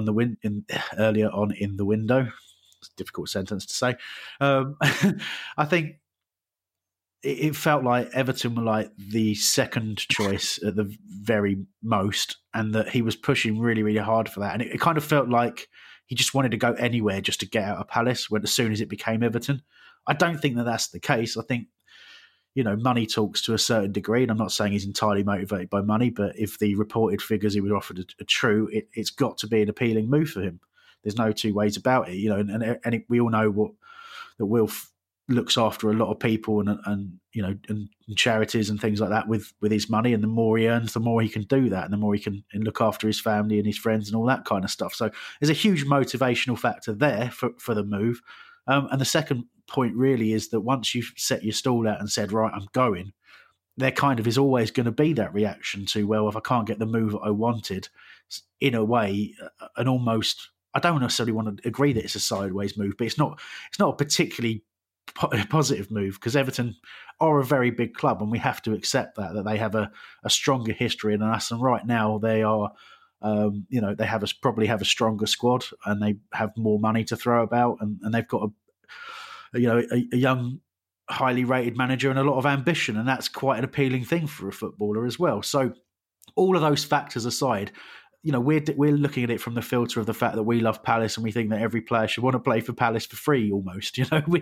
window. It's a difficult sentence to say. I think it felt like Everton were like the second choice at the very most, and that he was pushing really, really hard for that. And it kind of felt like he just wanted to go anywhere just to get out of Palace as soon as it became Everton. I don't think that that's the case. I think, money talks to a certain degree, and I'm not saying he's entirely motivated by money, but if the reported figures he was offered are true, it's got to be an appealing move for him. There's no two ways about it, and we all know that Wilf looks after a lot of people and charities and things like that with his money, and the more he earns, the more he can do that, and the more he can look after his family and his friends and all that kind of stuff. So there's a huge motivational factor there for the move. And the second point really is that once you've set your stall out and said, right, I'm going, there kind of is always going to be that reaction to, well, if I can't get the move that I wanted, in a way, an almost, I don't necessarily want to agree that it's a sideways move, but it's not a particularly positive move, because Everton are a very big club and we have to accept that they have a stronger history than us. And right now they are, they probably have a stronger squad and they have more money to throw about, and they've got a young, highly rated manager and a lot of ambition, and that's quite an appealing thing for a footballer as well. So all of those factors aside, we're looking at it from the filter of the fact that we love Palace and we think that every player should want to play for Palace for free almost.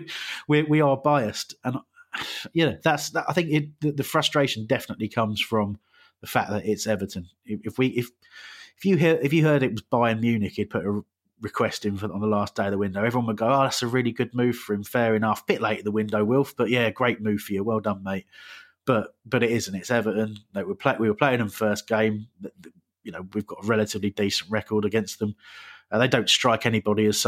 We are biased, and that's I think the frustration definitely comes from the fact that it's Everton. If you heard it was Bayern Munich, he'd put a request in on the last day of the window, everyone would go, oh, that's a really good move for him, fair enough, bit late at the window, Wilf, but yeah, great move for you, well done, mate. But it isn't. It's Everton. We were playing them first game. We've got a relatively decent record against them. They don't strike anybody as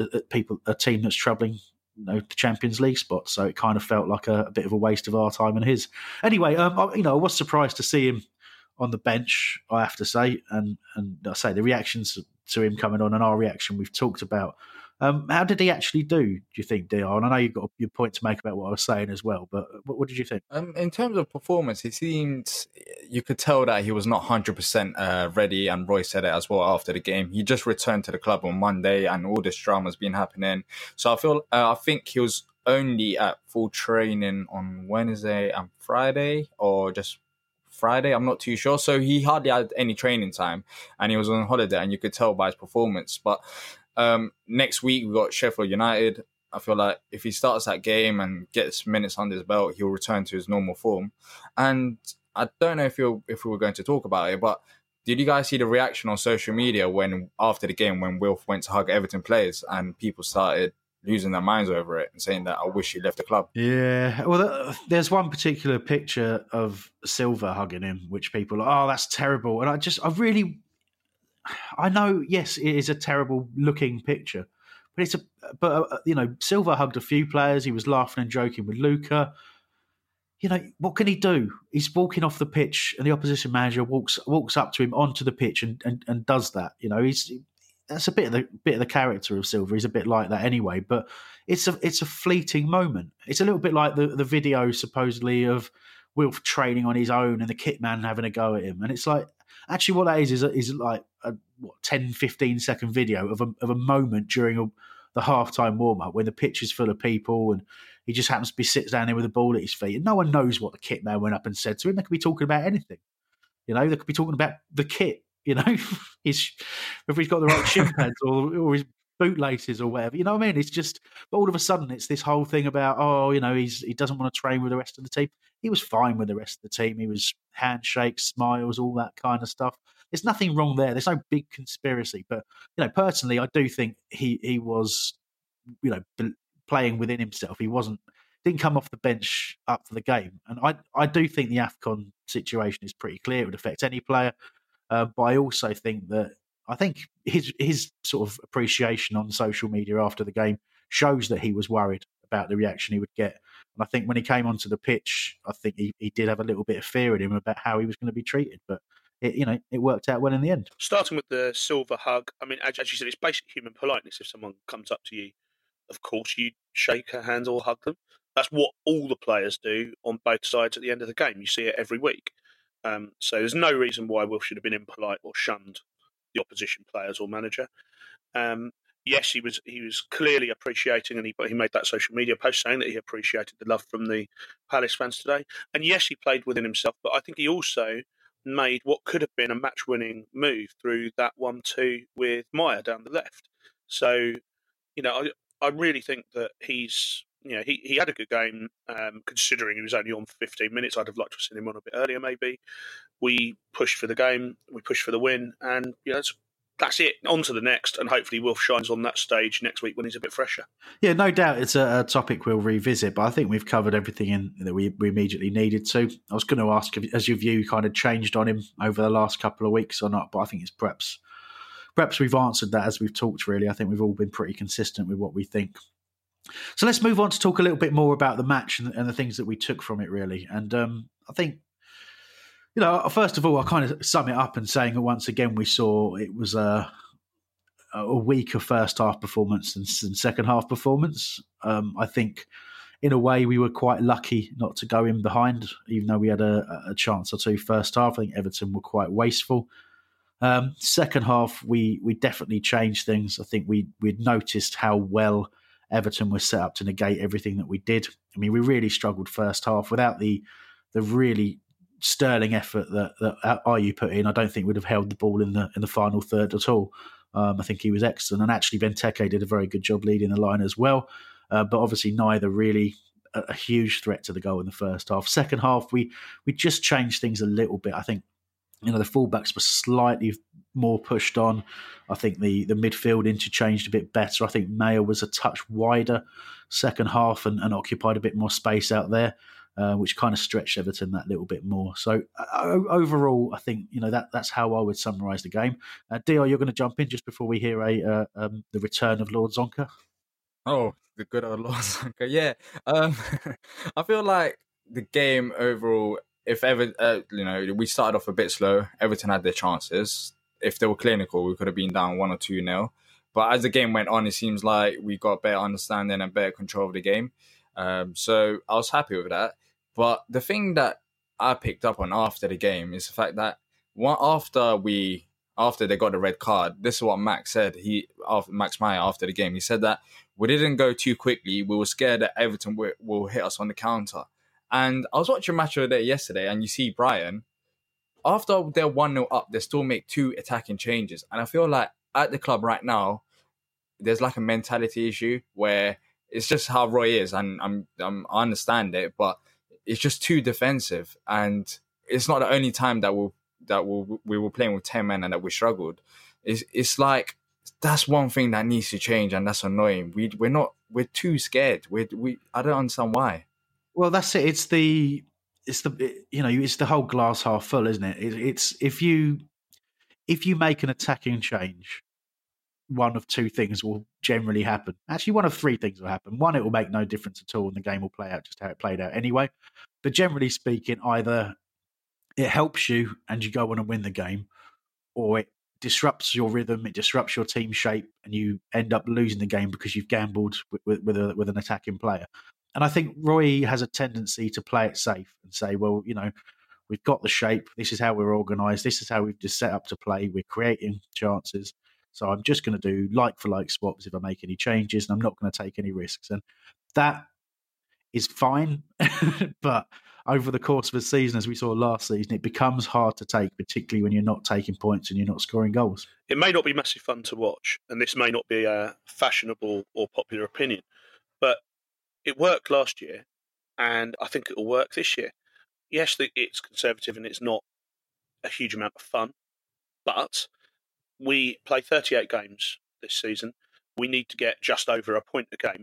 a team that's troubling the Champions League spot. So it kind of felt like a bit of a waste of our time and his. Anyway, I was surprised to see him on the bench, I have to say, and I say the reactions to him coming on and our reaction we've talked about. How did he actually do you think, DR? And I know you've got your point to make about what I was saying as well, but what did you think? In terms of performance, you could tell that he was not 100% ready, and Roy said it as well after the game. He just returned to the club on Monday and all this drama's been happening. So I think he was only at full training on Wednesday and Friday, or just Friday, I'm not too sure. So he hardly had any training time and he was on holiday, and you could tell by his performance. But next week we've got Sheffield United. I feel like if he starts that game and gets minutes under his belt, he'll return to his normal form. And I don't know if we were going to talk about it, but did you guys see the reaction on social media after the game when Wilf went to hug Everton players and people started losing their minds over it and saying that I wish he left the club? Yeah, well, there's one particular picture of Silva hugging him, which people are, oh, that's terrible. And I know, yes, it is a terrible looking picture, but Silva hugged a few players. He was laughing and joking with Luca. What can he do? He's walking off the pitch, and the opposition manager walks up to him onto the pitch and does that. That's a bit of the character of Silva. He's a bit like that anyway. But it's a fleeting moment. It's a little bit like the video supposedly of Wilf training on his own and the kit man having a go at him. And it's like, actually what that is like 10, 15-second video of a moment during the halftime warm-up when the pitch is full of people and he just happens to be sits down there with a ball at his feet and no one knows what the kit man went up and said to him. They could be talking about anything. They could be talking about the kit, whether he's got the right shin pads or his bootlaces or whatever. You know what I mean? It's just, but all of a sudden it's this whole thing about, he doesn't want to train with the rest of the team. He was fine with the rest of the team. He was handshakes, smiles, all that kind of stuff. There's nothing wrong there. There's no big conspiracy. But, personally, I do think he was, playing within himself. He didn't come off the bench up for the game. And I do think the AFCON situation is pretty clear. It would affect any player. But I also think his sort of appreciation on social media after the game shows that he was worried about the reaction he would get. And I think when he came onto the pitch, I think he did have a little bit of fear in him about how he was going to be treated. But it worked out well in the end. Starting with the silver hug, I mean, as you said, it's basic human politeness. If someone comes up to you, of course you shake their hands or hug them. That's what all the players do on both sides at the end of the game. You see it every week. So there's no reason why Wilf should have been impolite or shunned the opposition players or manager. Yes, he was clearly appreciating, and he made that social media post saying that he appreciated the love from the Palace fans today. And yes, he played within himself, but I think he also made what could have been a match-winning move through that 1-2 with Meyer down the left. So, I really think that he had a good game, considering he was only on for 15 minutes. I'd have liked to have seen him on a bit earlier, maybe. We pushed for the game, we pushed for the win, and that's it. On to the next, and hopefully Wilf shines on that stage next week when he's a bit fresher. Yeah, no doubt it's a topic we'll revisit, but I think we've covered everything that we immediately needed to. I was going to ask, has your view kind of changed on him over the last couple of weeks or not, but I think it's perhaps we've answered that as we've talked, really. I think we've all been pretty consistent with what we think. So let's move on to talk a little bit more about the match and the things that we took from it, really. And I think, first of all, I'll kind of sum it up and saying that once again we saw it was a weaker first half performance than second half performance. I think in a way we were quite lucky not to go in behind, even though we had a chance or two first half. I think Everton were quite wasteful. Second half, we definitely changed things. I think we'd noticed how well Everton was set up to negate everything that we did. I mean, we really struggled first half without the really sterling effort that Ayew put in. I don't think we'd have held the ball in the final third at all. I think he was excellent, and actually Benteke did a very good job leading the line as well. But obviously neither really a huge threat to the goal in the first half. Second half, we just changed things a little bit. I think the fullbacks were slightly more pushed on. I think the midfield interchanged a bit better. I think Meyer was a touch wider second half and occupied a bit more space out there, which kind of stretched Everton that little bit more. So overall, I think that's how I would summarise the game. Dr, you're going to jump in just before we hear the return of Lord Zonka. Oh, the good old Lord Zonka. Yeah, I feel like the game overall, if ever, we started off a bit slow. Everton had their chances. If they were clinical, we could have been down 1 or 2-0. But as the game went on, it seems like we got better understanding and better control of the game. So I was happy with that. But the thing that I picked up on after the game is the fact that after they got the red card, this is what Max said. Max Meyer after the game, he said that we didn't go too quickly. We were scared that Everton will hit us on the counter. And I was watching Match of the Day yesterday, and you see Brighton, after they're 1-0 up, they still make 2 attacking changes. And I feel like at the club right now, there's like a mentality issue where it's just how Roy is, and I understand it, but it's just too defensive. And it's not the only time that we were playing with 10 men and that we struggled. It's like that's one thing that needs to change, and that's annoying. We're too scared. I don't understand why. Well, that's it. It's the whole glass half full, isn't it? It's if you make an attacking change, one of 2 things will generally happen. Actually, one of 3 things will happen. One, it will make no difference at all, and the game will play out just how it played out anyway. But generally speaking, either it helps you and you go on and win the game, or it disrupts your rhythm, it disrupts your team shape, and you end up losing the game because you've gambled with an attacking player. And I think Roy has a tendency to play it safe and say, well, We've got the shape. This is how we're organised. This is how we've just set up to play. We're creating chances. So I'm just going to do like-for-like swaps if I make any changes, and I'm not going to take any risks. And that is fine. But over the course of a season, as we saw last season, it becomes hard to take, particularly when you're not taking points and you're not scoring goals. It may not be massive fun to watch, and this may not be a fashionable or popular opinion, but it worked last year, and I think it will work this year. Yes, it's conservative and it's not a huge amount of fun, but we play 38 games this season. We need to get just over a point a game.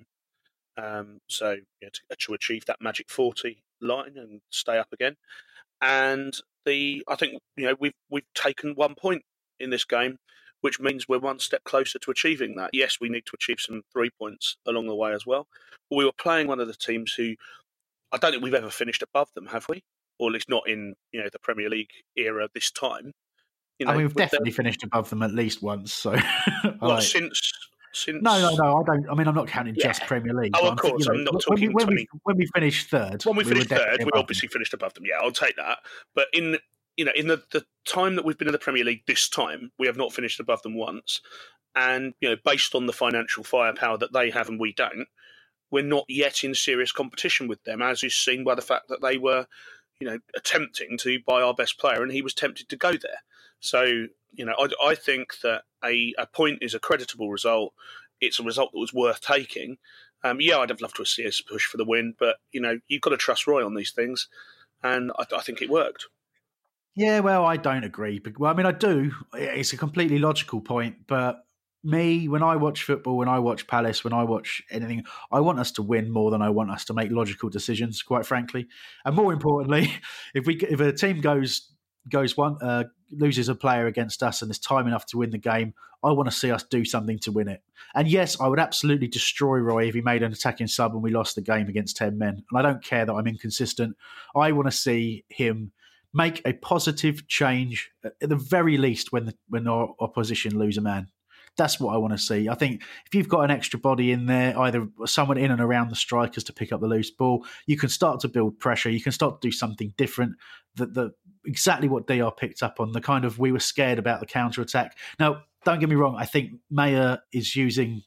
So to achieve that magic 40 line and stay up again. And I think we've taken 1 point in this game, which means we're one step closer to achieving that. Yes, we need to achieve some 3 points along the way as well. But we were playing one of the teams who I don't think we've ever finished above them, have we? Or at least not in the Premier League era this time. We've definitely finished above them at least once. So, since no, I don't. I mean, I'm not counting just Premier League. Oh, of course, I'm not talking. When we finished third, we obviously finished above them. Yeah, I'll take that. But in the time that we've been in the Premier League this time, we have not finished above them once. And based on the financial firepower that they have and we don't, we're not yet in serious competition with them, as is seen by the fact that they were, attempting to buy our best player, and he was tempted to go there. So, I think that a point is a creditable result. It's a result that was worth taking. I'd have loved to see us push for the win, but, you've got to trust Roy on these things, and I think it worked. Yeah, well, I don't agree. Well, I mean, I do. It's a completely logical point, but me, when I watch football, when I watch Palace, when I watch anything, I want us to win more than I want us to make logical decisions, quite frankly. And more importantly, if a team loses a player against us and there's time enough to win the game, I want to see us do something to win it. And yes, I would absolutely destroy Roy if he made an attacking sub and we lost the game against 10 men. And I don't care that I'm inconsistent. I want to see him make a positive change, at the very least, when our opposition lose a man. That's what I want to see. I think if you've got an extra body in there, either someone in and around the strikers to pick up the loose ball, you can start to build pressure. You can start to do something different. Exactly what DR picked up on, the kind of we were scared about the counter-attack. Now, don't get me wrong. I think Mayer is using,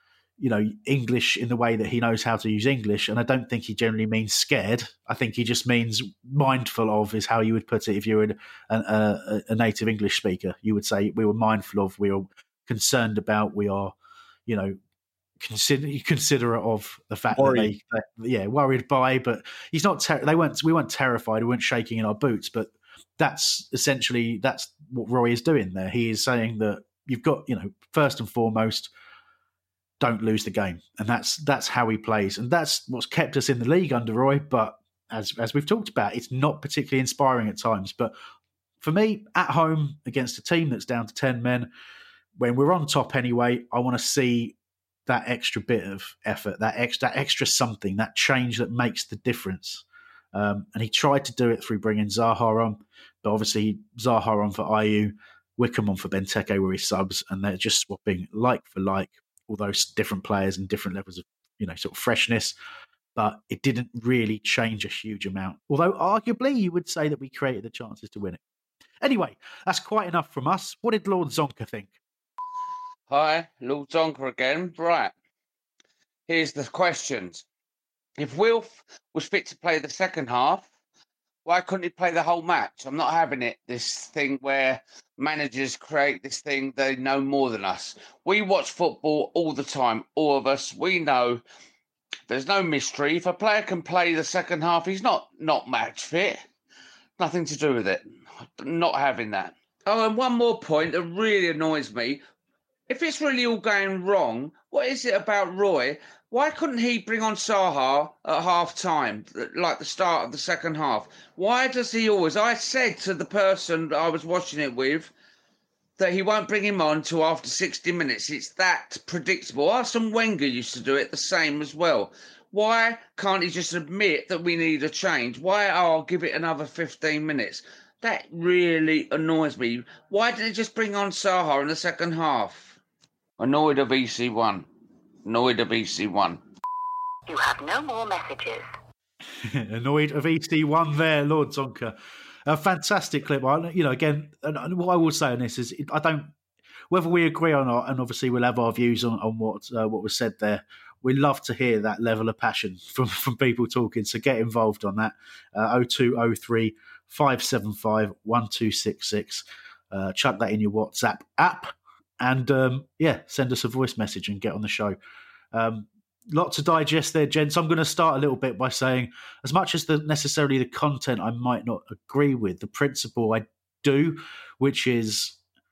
English in the way that he knows how to use English, and I don't think he generally means scared. I think he just means mindful of, is how you would put it if you were a native English speaker. You would say we were mindful of, we were concerned about, we are, considerate of the fact worried. That worried by, but he's not. We weren't terrified. We weren't shaking in our boots. But that's what Roy is doing there. He is saying that you've got, first and foremost, don't lose the game, and that's how he plays, and that's what's kept us in the league under Roy. But as we've talked about, it's not particularly inspiring at times. But for me, at home against a team that's down to 10 men, when we're on top anyway, I want to see that extra bit of effort, that extra something, that change that makes the difference. And he tried to do it through bringing Zaha on, but obviously Zaha on for Ayew, Wickham on for Benteke were his subs, and they're just swapping like for like, although different players and different levels of sort of freshness. But it didn't really change a huge amount. Although arguably you would say that we created the chances to win it. Anyway, that's quite enough from us. What did Lord Zonka think? Hi, Lord Zonka again. Right. Here's the questions. If Wilf was fit to play the second half, why couldn't he play the whole match? I'm not having it, this thing where managers create this thing, they know more than us. We watch football all the time, all of us. We know there's no mystery. If a player can play the second half, he's not match fit. Nothing to do with it. Not having that. Oh, and one more point that really annoys me. If it's really all going wrong, what is it about Roy? Why couldn't he bring on Zaha at half-time, like the start of the second half? Why does he always... I said to the person I was watching it with that he won't bring him on till after 60 minutes. It's that predictable. Arsene Wenger used to do it the same as well. Why can't he just admit that we need a change? Why, I'll give it another 15 minutes? That really annoys me. Why didn't he just bring on Zaha in the second half? Annoyed of EC1. Annoyed of EC1. You have no more messages. Annoyed of EC1 there, Lord Zonka. A fantastic clip. Again, and what I will say on this is, I don't, whether we agree or not, and obviously we'll have our views on what was said there. We love to hear that level of passion from people talking. So get involved on that. 0203 575 1266. Chuck that in your WhatsApp app, and send us a voice message and get on the show. Lot to digest there, gents. I'm going to start a little bit by saying, as much as necessarily the content I might not agree with, the principle I do, which is,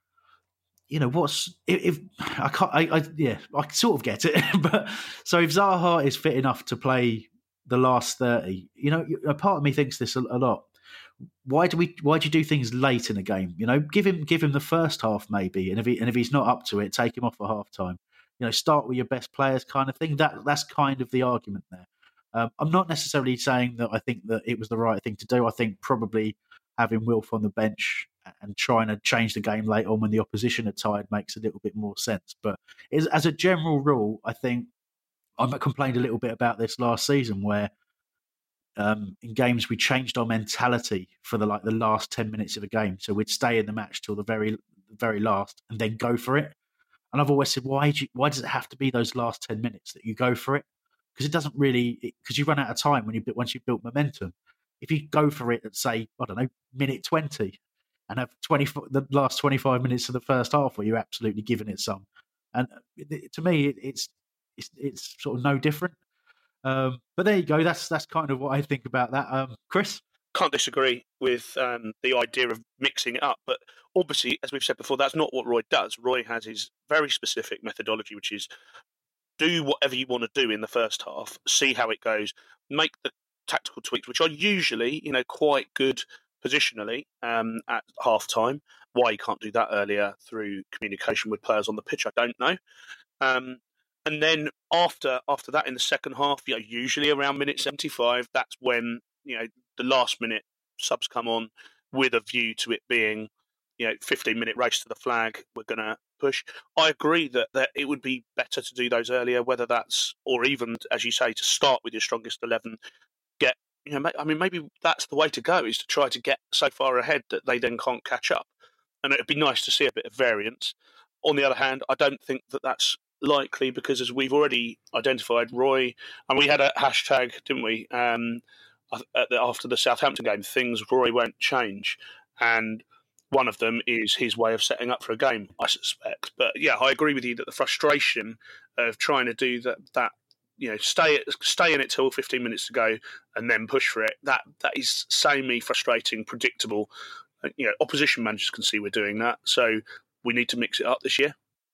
if I can't, I sort of get it. But so if Zaha is fit enough to play the last 30, a part of me thinks this a lot. Why do you do things late in a game? Give him the first half maybe, and if he's not up to it, take him off at half time. Start with your best players, kind of thing. That's kind of the argument there. I'm not necessarily saying that I think that it was the right thing to do. I think probably having Wilf on the bench and trying to change the game late on when the opposition are tired makes a little bit more sense. But as a general rule, I think I complained a little bit about this last season where in games we changed our mentality for the last 10 minutes of a game. So we'd stay in the match till the very, very last and then go for it. And I've always said, why does it have to be those last 10 minutes that you go for it? Because it doesn't really, because you run out of time once you've built momentum. If you go for it at, say, I don't know, minute 20 and have the last 25 minutes of the first half where you're absolutely giving it some. And to me, it's sort of no different. But there you go. That's kind of what I think about that. Chris? Can't disagree with the idea of mixing it up, but obviously, as we've said before, that's not what Roy does. Roy has his very specific methodology, which is do whatever you want to do in the first half, see how it goes, make the tactical tweaks, which are usually, quite good positionally at half time. Why you can't do that earlier through communication with players on the pitch, I don't know. And then after that, in the second half, usually around minute 75, that's when the last minute subs come on with a view to it being 15-minute race to the flag. We're going to push. I agree that it would be better to do those earlier, whether that's, or even, as you say, to start with your strongest 11. Maybe that's the way to go, is to try to get so far ahead that they then can't catch up. And it'd be nice to see a bit of variance. On the other hand, I don't think that that's likely, because as we've already identified, Roy, and we had a hashtag, didn't we, after the Southampton game, things Roy won't change. And one of them is his way of setting up for a game, I suspect. But yeah, I agree with you that the frustration of trying to do that stay in it till 15 minutes to go and then push for it, that is samey, frustrating, predictable. Opposition managers can see we're doing that, so we need to mix it up this year.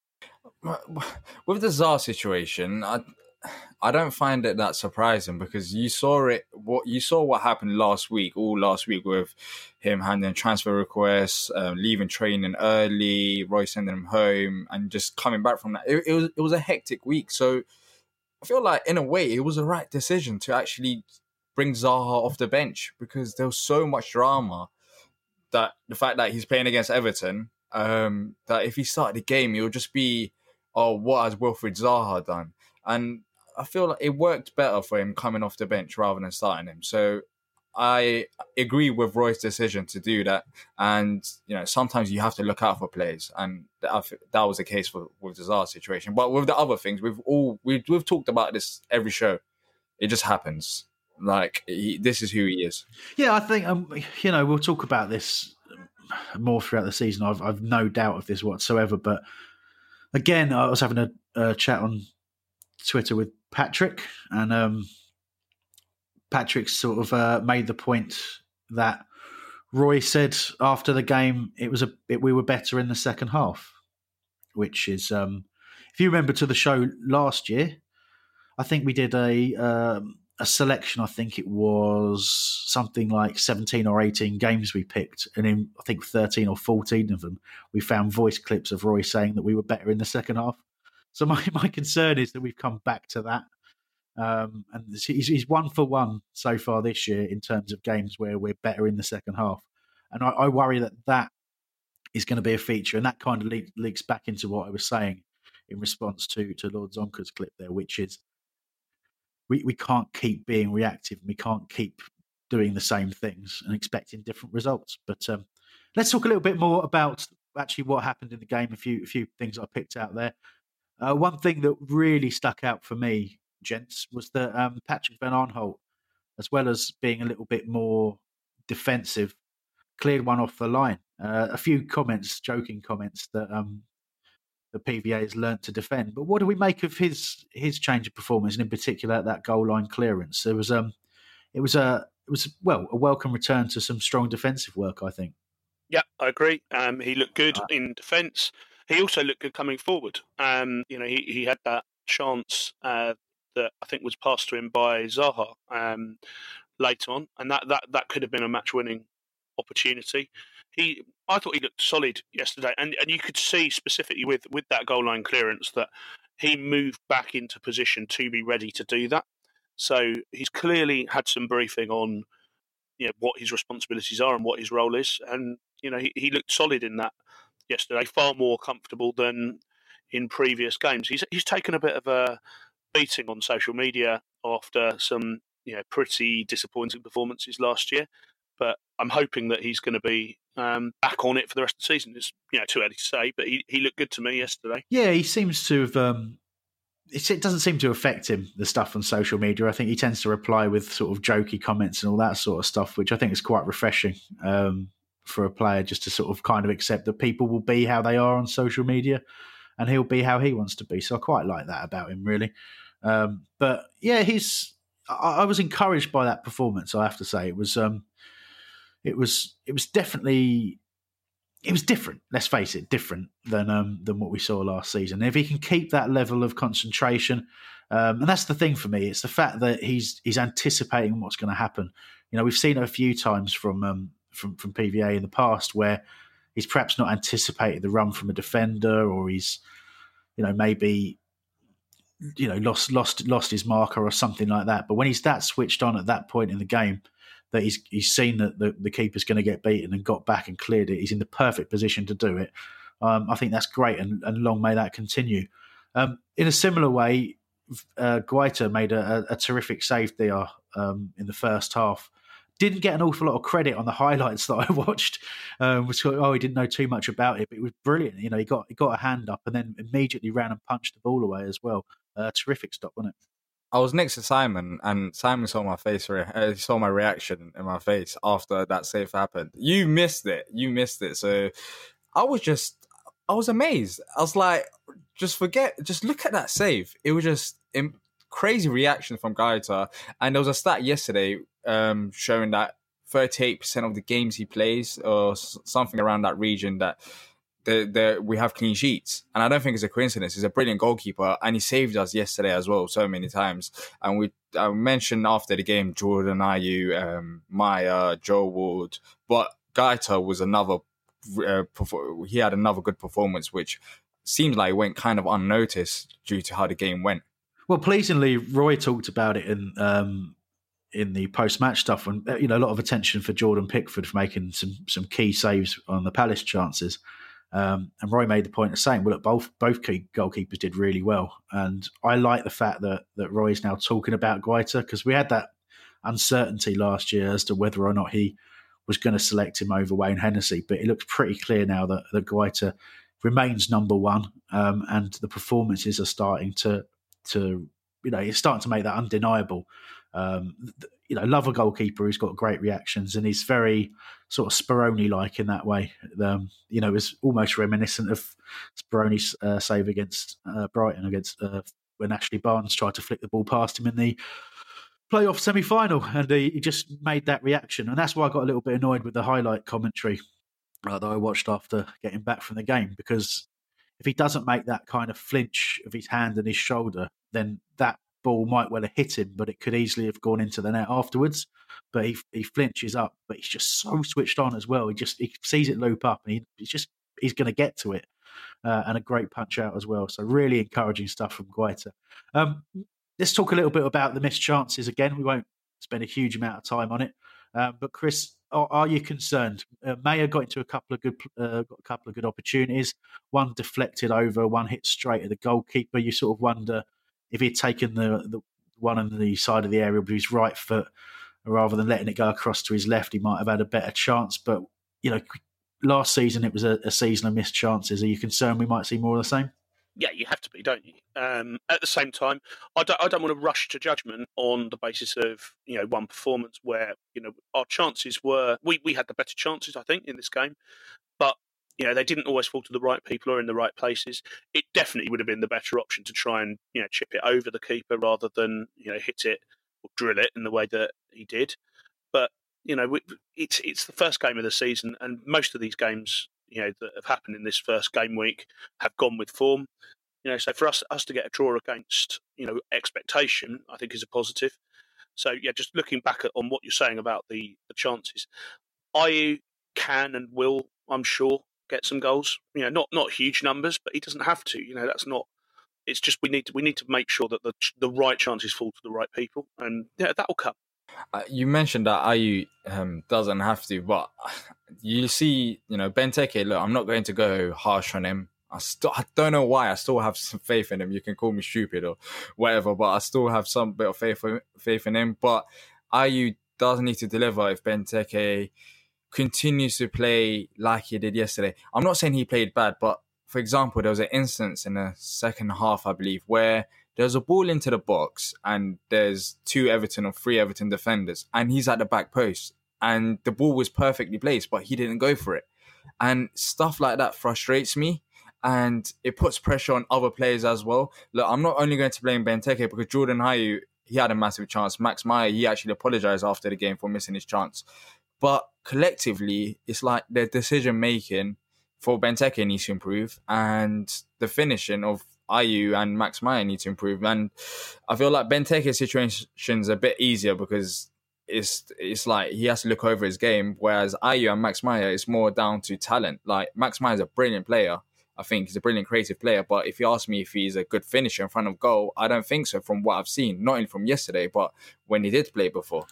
With the Zaha situation, I don't find it that surprising, because you saw what happened last week with him handling transfer requests, leaving training early, Roy sending him home, and just coming back from that. It was a hectic week, so I feel like in a way it was the right decision to actually bring Zaha off the bench, because there was so much drama that the fact that he's playing against Everton, that if he started the game, it would just be, oh, what has Wilfried Zaha done? And I feel like it worked better for him coming off the bench rather than starting him. So I agree with Roy's decision to do that. And, sometimes you have to look out for players. And that was the case with the Zaha situation. But with the other things, we've talked about this every show. It just happens. This is who he is. Yeah, I think, we'll talk about this more throughout the season. I've no doubt of this whatsoever. But again, I was having a chat on Twitter with Patrick, and Patrick sort of made the point that Roy said after the game we were better in the second half, which is, if you remember to the show last year, I think we did a selection. I think it was something like 17 or 18 games we picked, and in I think 13 or 14 of them we found voice clips of Roy saying that we were better in the second half. So my concern is that we've come back to that. And he's 1 for 1 so far this year in terms of games where we're better in the second half. And I worry that is going to be a feature. And that kind of leaks back into what I was saying in response to Lord Zonka's clip there, which is we can't keep being reactive. We can't keep doing the same things and expecting different results. But let's talk a little bit more about actually what happened in the game. A few things I picked out there. One thing that really stuck out for me, gents, was that Patrick van Aanholt, as well as being a little bit more defensive, cleared one off the line. A few comments, joking comments, that the PVA has learnt to defend. But what do we make of his change of performance, and in particular that goal line clearance? It was a welcome return to some strong defensive work, I think. Yeah, I agree. He looked good in defence. He also looked good coming forward. He had that chance that I think was passed to him by Zaha later on, and that could have been a match-winning opportunity. I thought he looked solid yesterday, and you could see specifically with that goal line clearance that he moved back into position to be ready to do that. So he's clearly had some briefing on what his responsibilities are and what his role is, and he looked solid in that yesterday, far more comfortable than in previous games. He's taken a bit of a beating on social media after some pretty disappointing performances last year, but I'm hoping that he's going to be back on it for the rest of the season. It's too early to say, but he looked good to me yesterday. Yeah, he seems to have. It doesn't seem to affect him, the stuff on social media. I think he tends to reply with sort of jokey comments and all that sort of stuff, which I think is quite refreshing for a player, just to sort of kind of accept that people will be how they are on social media and he'll be how he wants to be. So I quite like that about him, really. But yeah, I was encouraged by that performance, I have to say. It was definitely... It was different, let's face it, different than what we saw last season. If he can keep that level of concentration, and that's the thing for me, it's the fact that he's anticipating what's going to happen. We've seen it a few times from PVA in the past where he's perhaps not anticipated the run from a defender, or he's maybe lost his marker or something like that. But when he's that switched on at that point in the game, that he's seen that the keeper's going to get beaten and got back and cleared it, he's in the perfect position to do it. I think that's great, and long may that continue. In a similar way, Guaita made a terrific save there in the first half. Didn't get an awful lot of credit on the highlights that I watched. He didn't know too much about it, but it was brilliant. He got a hand up and then immediately ran and punched the ball away as well. Terrific stop, wasn't it? I was next to Simon, and Simon saw my face. He saw my reaction in my face after that save happened. You missed it. So I was amazed. I was like, just look at that save. It was just crazy reaction from Guaita. And there was a stat yesterday showing that 38% of the games he plays, or something around that region, that we have clean sheets. And I don't think it's a coincidence. He's a brilliant goalkeeper, and he saved us yesterday as well so many times. And I mentioned after the game Jordan Ayew, Maya, Joe Ward, but Guaita was he had another good performance, which seems like it went kind of unnoticed due to how the game went. Well, pleasingly, Roy talked about it in the post-match stuff, and a lot of attention for Jordan Pickford for making some key saves on the Palace chances. And Roy made the point of saying, well, look, both key goalkeepers did really well. And I like the fact that Roy's now talking about Guaita, because we had that uncertainty last year as to whether or not he was going to select him over Wayne Hennessy. But it looks pretty clear now that Guaita remains number one, and the performances are starting to it's starting to make that undeniable. Love a goalkeeper who's got great reactions, and he's very sort of Speroni-like in that way. It was almost reminiscent of Speroni's save against Brighton when Ashley Barnes tried to flick the ball past him in the playoff semi-final, and he just made that reaction. And that's why I got a little bit annoyed with the highlight commentary that I watched after getting back from the game, because if he doesn't make that kind of flinch of his hand and his shoulder, then that ball might well have hit him, but it could easily have gone into the net afterwards. But he flinches up, but he's just so switched on as well. He sees it loop up, and he's going to get to it, and a great punch out as well. So really encouraging stuff from Guaita. Let's talk a little bit about the missed chances again. We won't spend a huge amount of time on it, but Chris, are you concerned? Maya got into a couple of good opportunities. One deflected over, one hit straight at the goalkeeper. You sort of wonder if he'd taken the one on the side of the area with his right foot, rather than letting it go across to his left, he might have had a better chance. But, last season it was a season of missed chances. Are you concerned we might see more of the same? Yeah, you have to be, don't you? At the same time, I don't want to rush to judgment on the basis of one performance where our chances were we had the better chances, I think, in this game, but they didn't always fall to the right people or in the right places. It definitely would have been the better option to try and chip it over the keeper rather than hit it or drill it in the way that he did. But it's the first game of the season, and most of these games that have happened in this first game week have gone with form. So for us to get a draw against expectation, I think is a positive. So yeah, just looking back on what you're saying about the chances, Ayew can and will, I'm sure, get some goals. Not huge numbers, but he doesn't have to. That's not. It's just we need to make sure that the right chances fall to the right people, and that will come. You mentioned that Ayew doesn't have to, but you see, Benteke. Look, I'm not going to go harsh on him. I don't know why. I still have some faith in him. You can call me stupid or whatever, but I still have some bit of faith in him. But Ayew does need to deliver if Benteke continues to play like he did yesterday. I'm not saying he played bad, but for example, there was an instance in the second half, I believe, where there's a ball into the box and there's 2 Everton or 3 Everton defenders and he's at the back post and the ball was perfectly placed, but he didn't go for it. And stuff like that frustrates me and it puts pressure on other players as well. Look, I'm not only going to blame Benteke because Jordan Ayew, he had a massive chance. Max Meyer, he actually apologised after the game for missing his chance. But collectively, it's like their decision-making for Benteke needs to improve and the finishing of Ayew and Max Meyer need to improve. And I feel like Benteke's situation's a bit easier because it's like he has to look over his game, whereas Ayew and Max Meyer is more down to talent. Like Max Meyer is a brilliant player. I think he's a brilliant creative player, but if you ask me if he's a good finisher in front of goal, I don't think so from what I've seen, not only from yesterday, but when he did play before.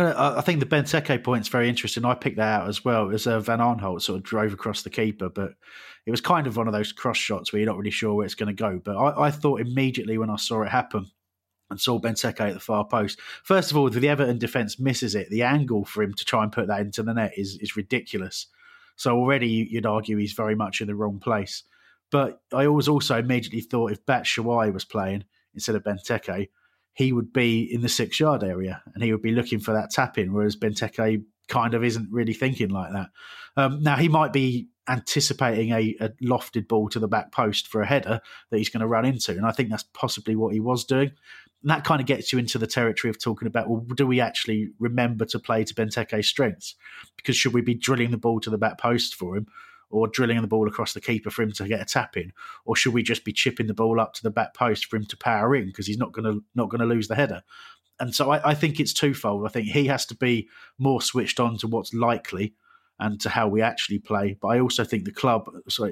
I think the Benteke point's very interesting. I picked that out as well. It was Van Aanholt sort of drove across the keeper, but it was kind of one of those cross shots where you're not really sure where it's going to go. But I thought immediately when I saw it happen and saw Benteke at the far post, first of all, the Everton defence misses it. The angle for him to try and put that into the net is ridiculous. So already you'd argue he's very much in the wrong place. But I was also immediately thought if Batshuayi was playing instead of Benteke, he would be in the 6-yard area and he would be looking for that tap in, whereas Benteke kind of isn't really thinking like that. Now, he might be anticipating a lofted ball to the back post for a header that he's going to run into, and I think that's possibly what he was doing. And that kind of gets you into the territory of talking about, well, do we actually remember to play to Benteke's strengths? Because should we be drilling the ball to the back post for him, or drilling the ball across the keeper for him to get a tap in, or should we just be chipping the ball up to the back post for him to power in because he's not going to lose the header? And so I think it's twofold. I think he has to be more switched on to what's likely and to how we actually play. But I also think the club,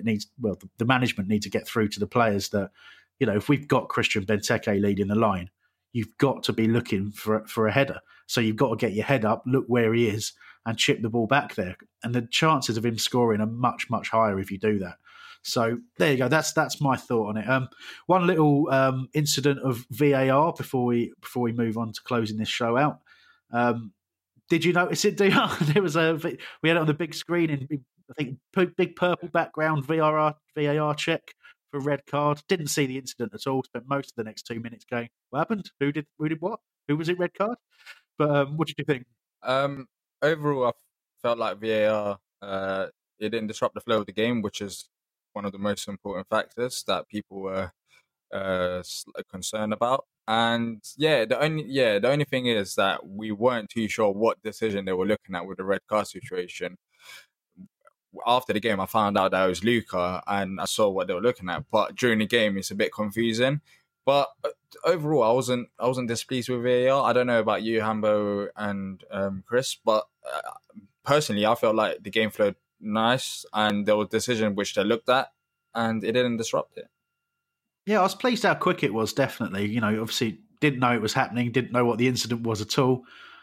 the management need to get through to the players that, if we've got Christian Benteke leading the line, you've got to be looking for a header. So you've got to get your head up, look where he is, and chip the ball back there. And the chances of him scoring are much, much higher if you do that. So there you go. That's my thought on it. One little incident of VAR before we move on to closing this show out. Did you notice it, Dion? We had it on the big screen in, I think, big purple background VAR check for red card. Didn't see the incident at all. Spent most of the next 2 minutes going, what happened? Who did what? Who was it red card? But what did you think? Overall, I felt like VAR, it didn't disrupt the flow of the game, which is one of the most important factors that people were concerned about. And the only thing is that we weren't too sure what decision they were looking at with the red card situation. After the game, I found out that it was Luka, and I saw what they were looking at. But during the game, it's a bit confusing. But overall, I wasn't displeased with VAR. I don't know about you, Hambo and Chris, but personally, I felt like the game flowed nice, and there was a decision which they looked at, and it didn't disrupt it. Yeah, I was pleased how quick it was, definitely. Obviously didn't know it was happening, didn't know what the incident was at all.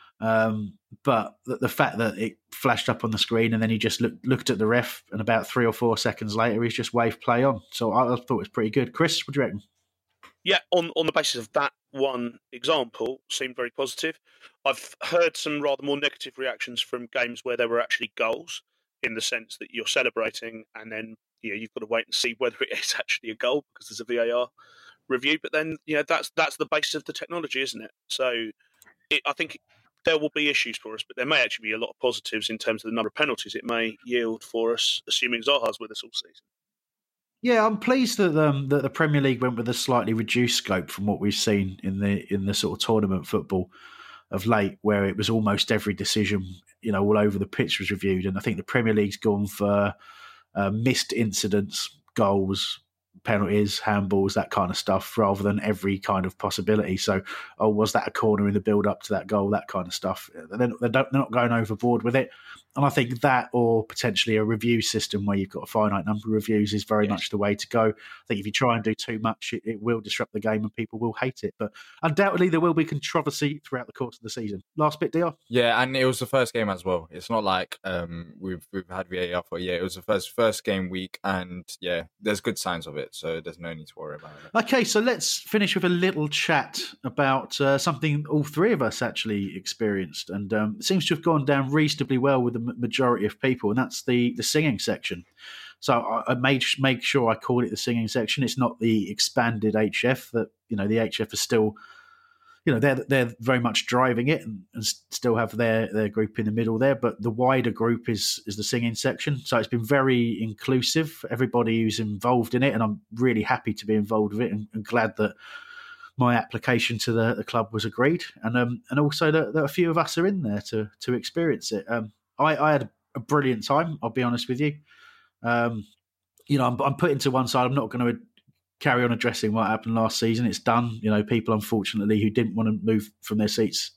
But the fact that it flashed up on the screen and then he just looked at the ref, and about 3 or 4 seconds later, he's just waved play on. So I thought it was pretty good. Chris, what do you reckon? Yeah, on the basis of that one example, seemed very positive. I've heard some rather more negative reactions from games where there were actually goals, in the sense that you're celebrating and then you've got to wait and see whether it is actually a goal because there's a VAR review. But then that's the basis of the technology, isn't it? So I think there will be issues for us, but there may actually be a lot of positives in terms of the number of penalties it may yield for us, assuming Zaha's with us all season. Yeah, I'm pleased that the Premier League went with a slightly reduced scope from what we've seen in the sort of tournament football of late, where it was almost every decision, all over the pitch was reviewed. And I think the Premier League's gone for missed incidents, goals, penalties, handballs, that kind of stuff, rather than every kind of possibility. So, was that a corner in the build up to that goal? That kind of stuff. They're not going overboard with it. And I think that, or potentially a review system where you've got a finite number of reviews, is very much the way to go. I think if you try and do too much, it will disrupt the game and people will hate it. But undoubtedly, there will be controversy throughout the course of the season. Last bit, DR? Yeah, and it was the first game as well. It's not like we've had VAR for it was the first game week, and there's good signs of it, so there's no need to worry about it. Okay, so let's finish with a little chat about something all three of us actually experienced, and it seems to have gone down reasonably well with the majority of people, and that's the singing section. So I make sure I call it the singing section. It's not the expanded HF that, the HF is still, they're very much driving it and still have their group in the middle there. But the wider group is the singing section. So it's been very inclusive, everybody who's involved in it. And I'm really happy to be involved with it and glad that my application to the club was agreed. And also that a few of us are in there to experience it. I had a brilliant time, I'll be honest with you. I'm putting to one side. I'm not going to carry on addressing what happened last season. It's done. People, unfortunately, who didn't want to move from their seats.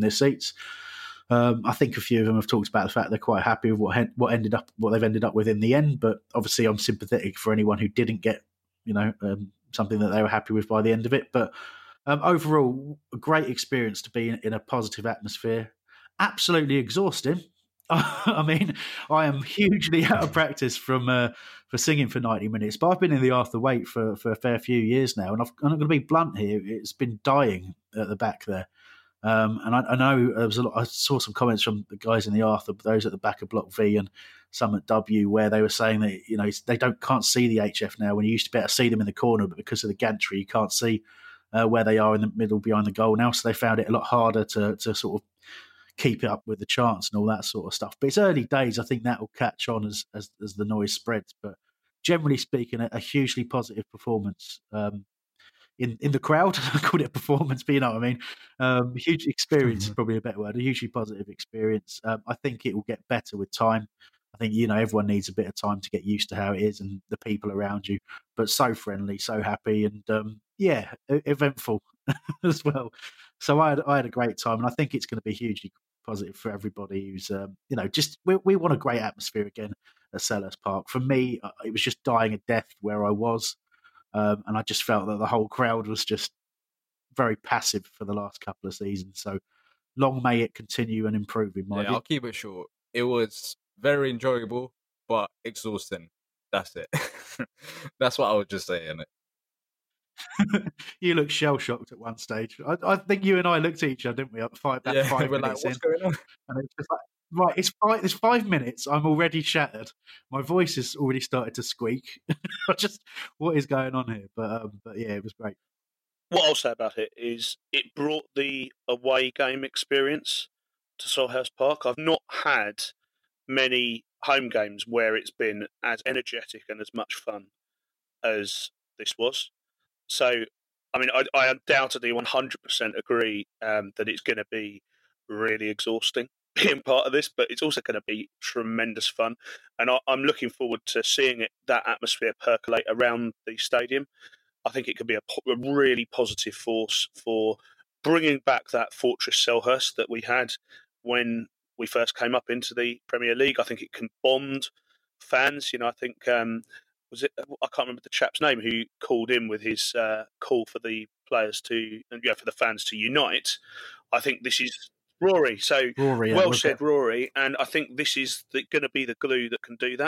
I think a few of them have talked about the fact they're quite happy with what they've ended up with in the end. But obviously, I'm sympathetic for anyone who didn't get, something that they were happy with by the end of it. But overall, a great experience to be in a positive atmosphere. Absolutely exhausting. I mean, I am hugely out of practice for singing for 90 minutes, but I've been in the Arthur Waite for a fair few years now, and I'm going to be blunt here. It's been dying at the back there, and I know there was a lot. I saw some comments from the guys in the Arthur, those at the back of Block V and some at W, where they were saying that they can't see the HF now. When you used to be able to see them in the corner, but because of the gantry, you can't see where they are in the middle behind the goal now. So they found it a lot harder to sort of keep it up with the chants and all that sort of stuff. But it's early days. I think that will catch on as the noise spreads. But generally speaking, a hugely positive performance in the crowd. I called it a performance, but you know what I mean. Huge experience is probably a better word. A hugely positive experience. I think it will get better with time. I think, everyone needs a bit of time to get used to how it is and the people around you. But so friendly, so happy, and eventful as well. So I had a great time, and I think it's going to be hugely positive for everybody who's, we want a great atmosphere again at Selhurst Park. For me, it was just dying a death where I was, and I just felt that the whole crowd was just very passive for the last couple of seasons. So long may it continue and improve in my view. I'll keep it short. It was very enjoyable, but exhausting. That's it. That's what I would just say, innit? You look shell shocked at one stage. I think you and I looked at each other, didn't we? About 5 we're minutes like, what's going on? And it's just like, right, it's 5 minutes. I'm already shattered. My voice has already started to squeak. What is going on here? But yeah, it was great. What I'll say about it is it brought the away game experience to Selhurst Park. I've not had many home games where it's been as energetic and as much fun as this was. So, I mean, I undoubtedly 100% agree that it's going to be really exhausting being part of this, but it's also going to be tremendous fun. And I'm looking forward to seeing that atmosphere percolate around the stadium. I think it could be a really positive force for bringing back that Fortress Selhurst that we had when we first came up into the Premier League. I think it can bond fans. I think... I can't remember the chap's name who called in with his call for the players for the fans to unite. I think this is Rory. So Rory, well said, Rory. And I think this is going to be the glue that can do that.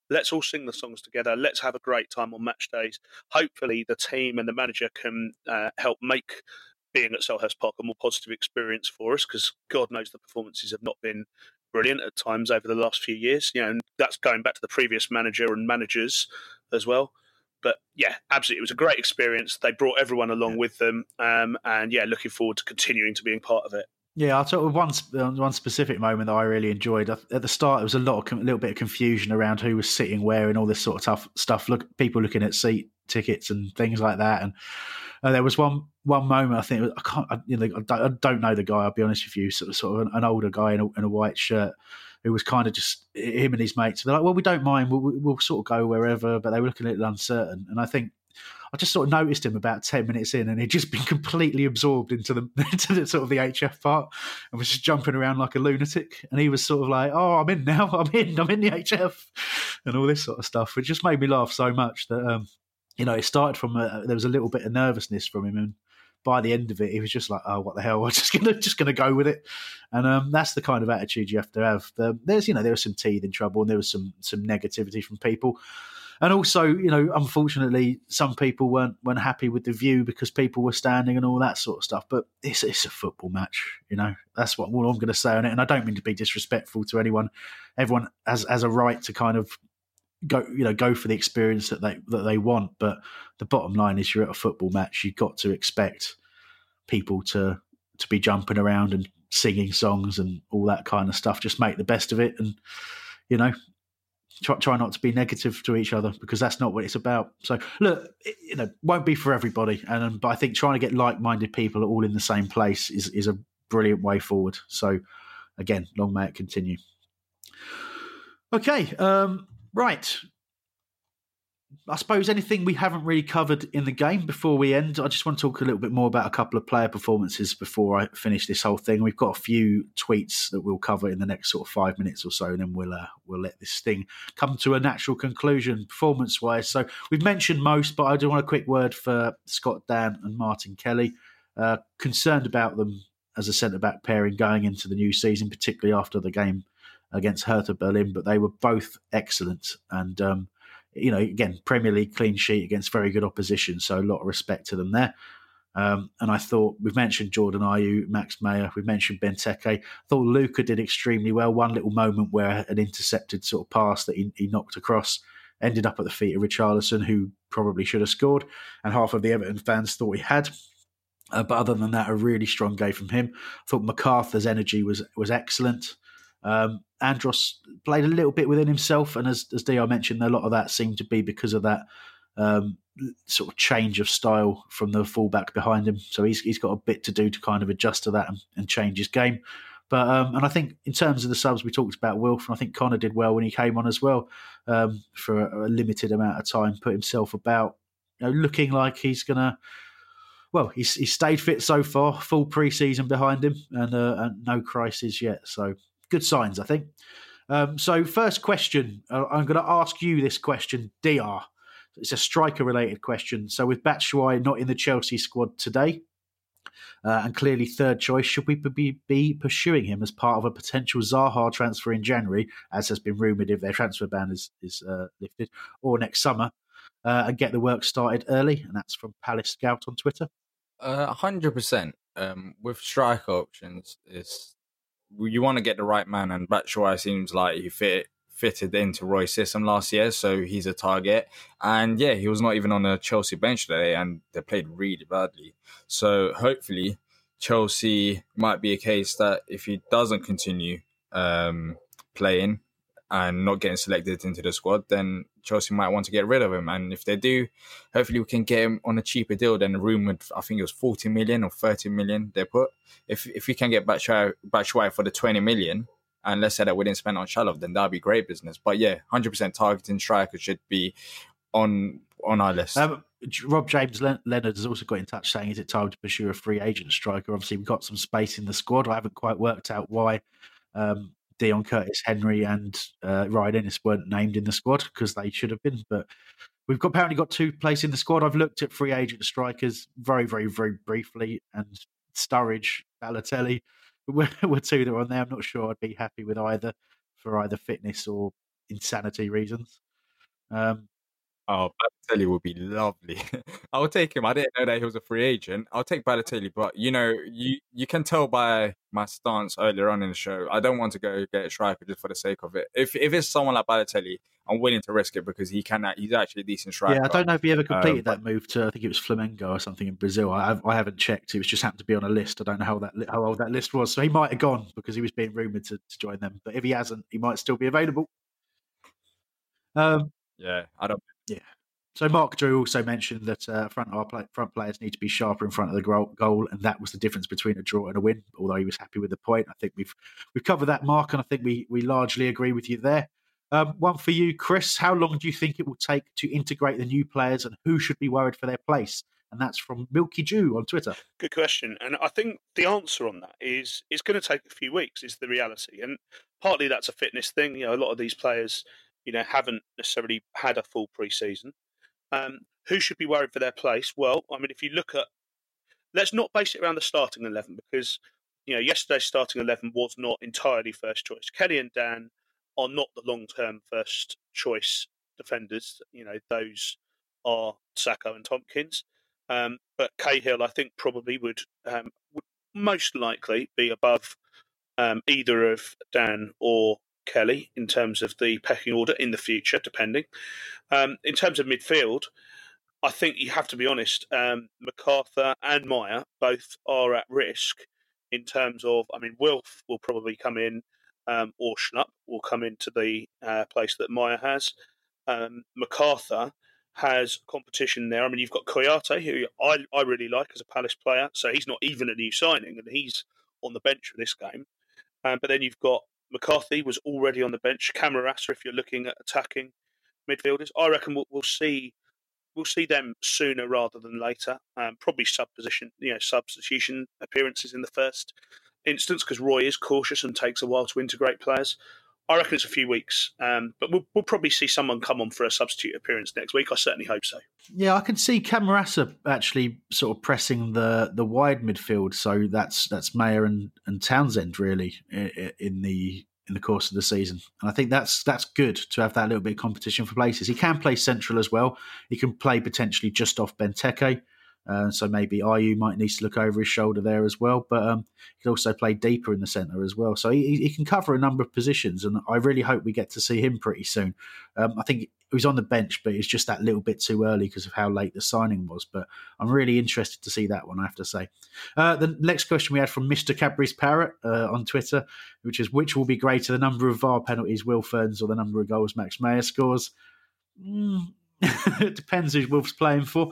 Let's all sing the songs together. Let's have a great time on match days. Hopefully, the team and the manager can help make being at Selhurst Park a more positive experience for us, because God knows the performances have not been brilliant at times over the last few years. And that's going back to the previous manager and managers as well. But yeah, absolutely, it was a great experience. They brought everyone along with them, and yeah, looking forward to continuing to being part of it. Yeah, I'll talk with one specific moment that I really enjoyed. At the start, there was a little bit of confusion around who was sitting where and all this sort of tough stuff. People looking at seat tickets and things like that. And there was one moment. I think I don't know the guy. I'll be honest with you. Sort of an older guy in a white shirt who was kind of just him and his mates. They're like, well, we don't mind. We'll sort of go wherever. But they were looking a little uncertain. And I think I just sort of noticed him about 10 minutes in, and he'd just been completely absorbed into the sort of the HF part, and was just jumping around like a lunatic. And he was sort of like, "Oh, I'm in now. I'm in the HF," and all this sort of stuff. It just made me laugh so much that it started from there was a little bit of nervousness from him, and by the end of it, he was just like, "Oh, what the hell? I'm just gonna go with it." And that's the kind of attitude you have to have. There was some teething trouble, and there was some negativity from people. And also, unfortunately, some people weren't happy with the view because people were standing and all that sort of stuff. But it's a football match, That's all I'm going to say on it. And I don't mean to be disrespectful to anyone. Everyone has a right to kind of go for the experience that they want. But the bottom line is, you're at a football match. You've got to expect people to be jumping around and singing songs and all that kind of stuff. Just make the best of it, and Try not to be negative to each other, because that's not what it's about. So look, won't be for everybody, but I think trying to get like-minded people all in the same place is a brilliant way forward. So again, long may it continue. Okay, right. I suppose anything we haven't really covered in the game before we end. I just want to talk a little bit more about a couple of player performances before I finish this whole thing. We've got a few tweets that we'll cover in the next sort of 5 minutes or so, and then we'll let this thing come to a natural conclusion performance-wise. So we've mentioned most, but I do want a quick word for Scott Dann and Martin Kelly. Concerned about them as a centre-back pairing going into the new season, particularly after the game against Hertha Berlin, but they were both excellent. And again, Premier League clean sheet against very good opposition, so a lot of respect to them there. And I thought, we've mentioned Jordan Ayew, Max Meyer, we've mentioned Benteke. I thought Luca did extremely well. One little moment where an intercepted sort of pass that he knocked across ended up at the feet of Richarlison, who probably should have scored, and half of the Everton fans thought he had. But other than that, a really strong game from him. I thought MacArthur's energy was excellent. Andros played a little bit within himself, and as Dr mentioned, a lot of that seemed to be because of that sort of change of style from the fullback behind him. So he's got a bit to do to kind of adjust to that and change his game. But and I think in terms of the subs, we talked about Wilf, and I think Connor did well when he came on as well for a limited amount of time, put himself about, looking like he's going to. Well, he's stayed fit so far, full pre-season behind him, and no crisis yet. So good signs, I think. So first question, I'm going to ask you this question, DR. It's a striker-related question. So with Batshuayi not in the Chelsea squad today, and clearly third choice, should we be pursuing him as part of a potential Zaha transfer in January, as has been rumoured if their transfer ban is lifted, or next summer, and get the work started early? And that's from Palace Scout on Twitter. 100%. With striker options, you want to get the right man, and Batshuayi seems like he fitted into Roy's system last year, so he's a target. And yeah, he was not even on the Chelsea bench today, and they played really badly. So hopefully Chelsea might be a case that if he doesn't continue playing and not getting selected into the squad, then Chelsea might want to get rid of him. And if they do, hopefully we can get him on a cheaper deal than the rumoured, I think it was 40 million or 30 million they put. If we can get Batshuayi for the 20 million, and let's say that we didn't spend on Shalov, then that'd be great business. But yeah, 100% targeting striker should be on our list. Rob James Leonard has also got in touch saying, is it time to pursue a free agent striker? Obviously, we've got some space in the squad. I haven't quite worked out why Dion Curtis Henry and Ryan Ennis weren't named in the squad, because they should have been. But we've apparently got two places in the squad. I've looked at free agent strikers very, very, very briefly, and Sturridge, Balotelli were two that were on there. I'm not sure I'd be happy with either for either fitness or insanity reasons. Balotelli would be lovely. I'll take him. I didn't know that he was a free agent. I'll take Balotelli, but you can tell by my stance earlier on in the show, I don't want to go get a striker just for the sake of it. If it's someone like Balotelli, I'm willing to risk it because he's actually a decent striker. Yeah, I don't know if he ever completed that move to, I think it was Flamengo or something in Brazil. I haven't checked. It was just happened to be on a list. I don't know how old that list was. So he might have gone because he was being rumoured to join them. But if he hasn't, he might still be available. I don't. Yeah. So Mark Drew also mentioned that front players need to be sharper in front of the goal, and that was the difference between a draw and a win. Although he was happy with the point, I think we've covered that, Mark, and I think we largely agree with you there. One for you, Chris. How long do you think it will take to integrate the new players, and who should be worried for their place? And that's from Milky Jew on Twitter. Good question, and I think the answer on that is it's going to take a few weeks. Is the reality, and partly that's a fitness thing. A lot of these players, haven't necessarily had a full pre-season. Who should be worried for their place? Well, I mean, if you look at, let's not base it around the starting 11 because, yesterday's starting 11 was not entirely first choice. Kelly and Dan are not the long-term first choice defenders. Those are Sacco and Tompkins. But Cahill, I think, probably would most likely be above either of Dan or Kelly in terms of the pecking order in the future, depending. In terms of midfield, I think you have to be honest, MacArthur and Meyer both are at risk in terms of, Wilf will probably come in, or Schlupp will come into the place that Meyer has. MacArthur has competition there. You've got Koyate, who I really like as a Palace player, so he's not even a new signing, and he's on the bench for this game. But then you've got McCarthy was already on the bench. Camarasa, if you're looking at attacking midfielders, I reckon we'll see them sooner rather than later. Probably substitution appearances in the first instance because Roy is cautious and takes a while to integrate players. I reckon it's a few weeks, but we'll probably see someone come on for a substitute appearance next week. I certainly hope so. Yeah, I can see Camarasa actually sort of pressing the wide midfield. So that's Mayer and Townsend really in the course of the season, and I think that's good to have that little bit of competition for places. He can play central as well. He can play potentially just off Benteke. So maybe Ayew might need to look over his shoulder there as well. But he can also play deeper in the centre as well. So he can cover a number of positions. And I really hope we get to see him pretty soon. I think he was on the bench, but it's just that little bit too early because of how late the signing was. But I'm really interested to see that one, I have to say. The next question we had from Mr. Cadbury's Parrot on Twitter, which is, which will be greater, the number of VAR penalties Will Ferns or the number of goals Max Meyer scores? It depends who Wolf's playing for.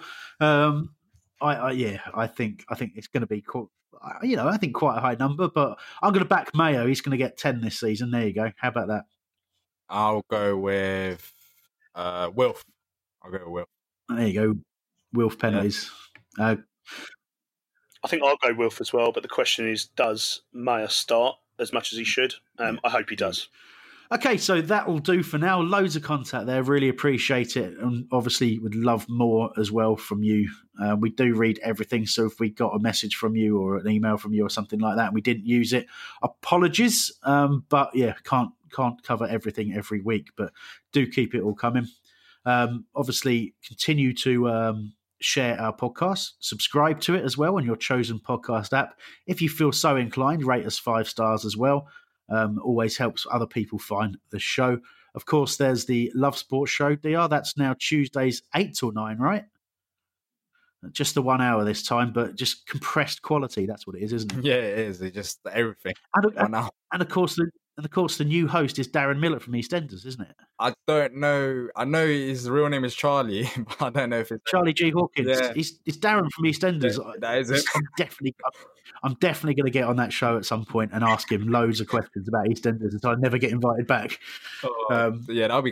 I think it's going to be quite a high number, but I'm going to back Mayo. He's going to get 10 this season. There you go. How about that? I'll go with Wilf. There you go. Wilf penalties. I think I'll go Wilf as well, but the question is, does Mayer start as much as he should? I hope he does. Okay, so that will do for now. Loads of contact there. Really appreciate it. And obviously would love more as well from you. We do read everything. So if we got a message from you or an email from you or something like that and we didn't use it, apologies. But yeah, can't cover everything every week, but do keep it all coming. Obviously, continue to share our podcast. Subscribe to it as well on your chosen podcast app. If you feel so inclined, rate us 5 stars as well. Always helps other people find the show. Of course, there's the Love Sports Show, DR. That's now Tuesdays 8 till 9, right? Just the 1 hour this time, but just compressed quality. That's what it is, isn't it? Yeah, it is. It's just everything. And of course, the new host is Darren Millett from EastEnders, isn't it? I don't know. I know his real name is Charlie, but I don't know if it's Charlie G. Hawkins. Yeah. It's Darren from EastEnders. Yeah, that is it. I'm definitely going to get on that show at some point and ask him loads of questions about EastEnders until I never get invited back. Yeah, that'll be.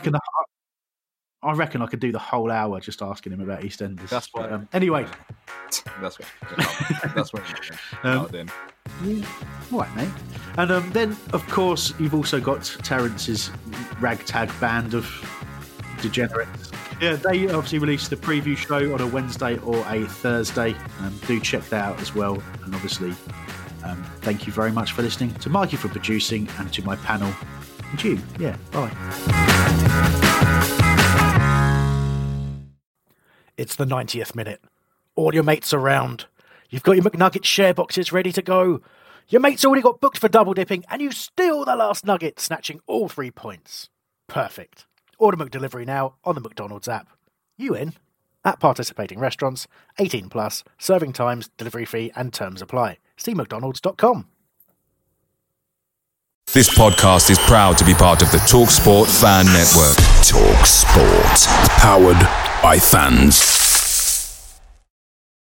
I reckon I could do the whole hour just asking him about EastEnders. That's what. Anyway, that's what. Then. All right, mate. And then, of course, you've also got Terrence's ragtag band of degenerates. Yeah, they obviously released the preview show on a Wednesday or a Thursday. Do check that out as well. And obviously, thank you very much for listening. To Mikey for producing and to my panel. And you. Yeah, bye. It's the 90th minute. All your mates around. You've got your McNugget share boxes ready to go. Your mate's already got booked for double dipping, and you steal the last nugget, snatching all 3 points. Perfect. Order McDelivery now on the McDonald's app. You in? At participating restaurants, 18 plus, serving times, delivery fee, and terms apply. See mcdonalds.com. This podcast is proud to be part of the TalkSport Fan Network. TalkSport. Powered by fans.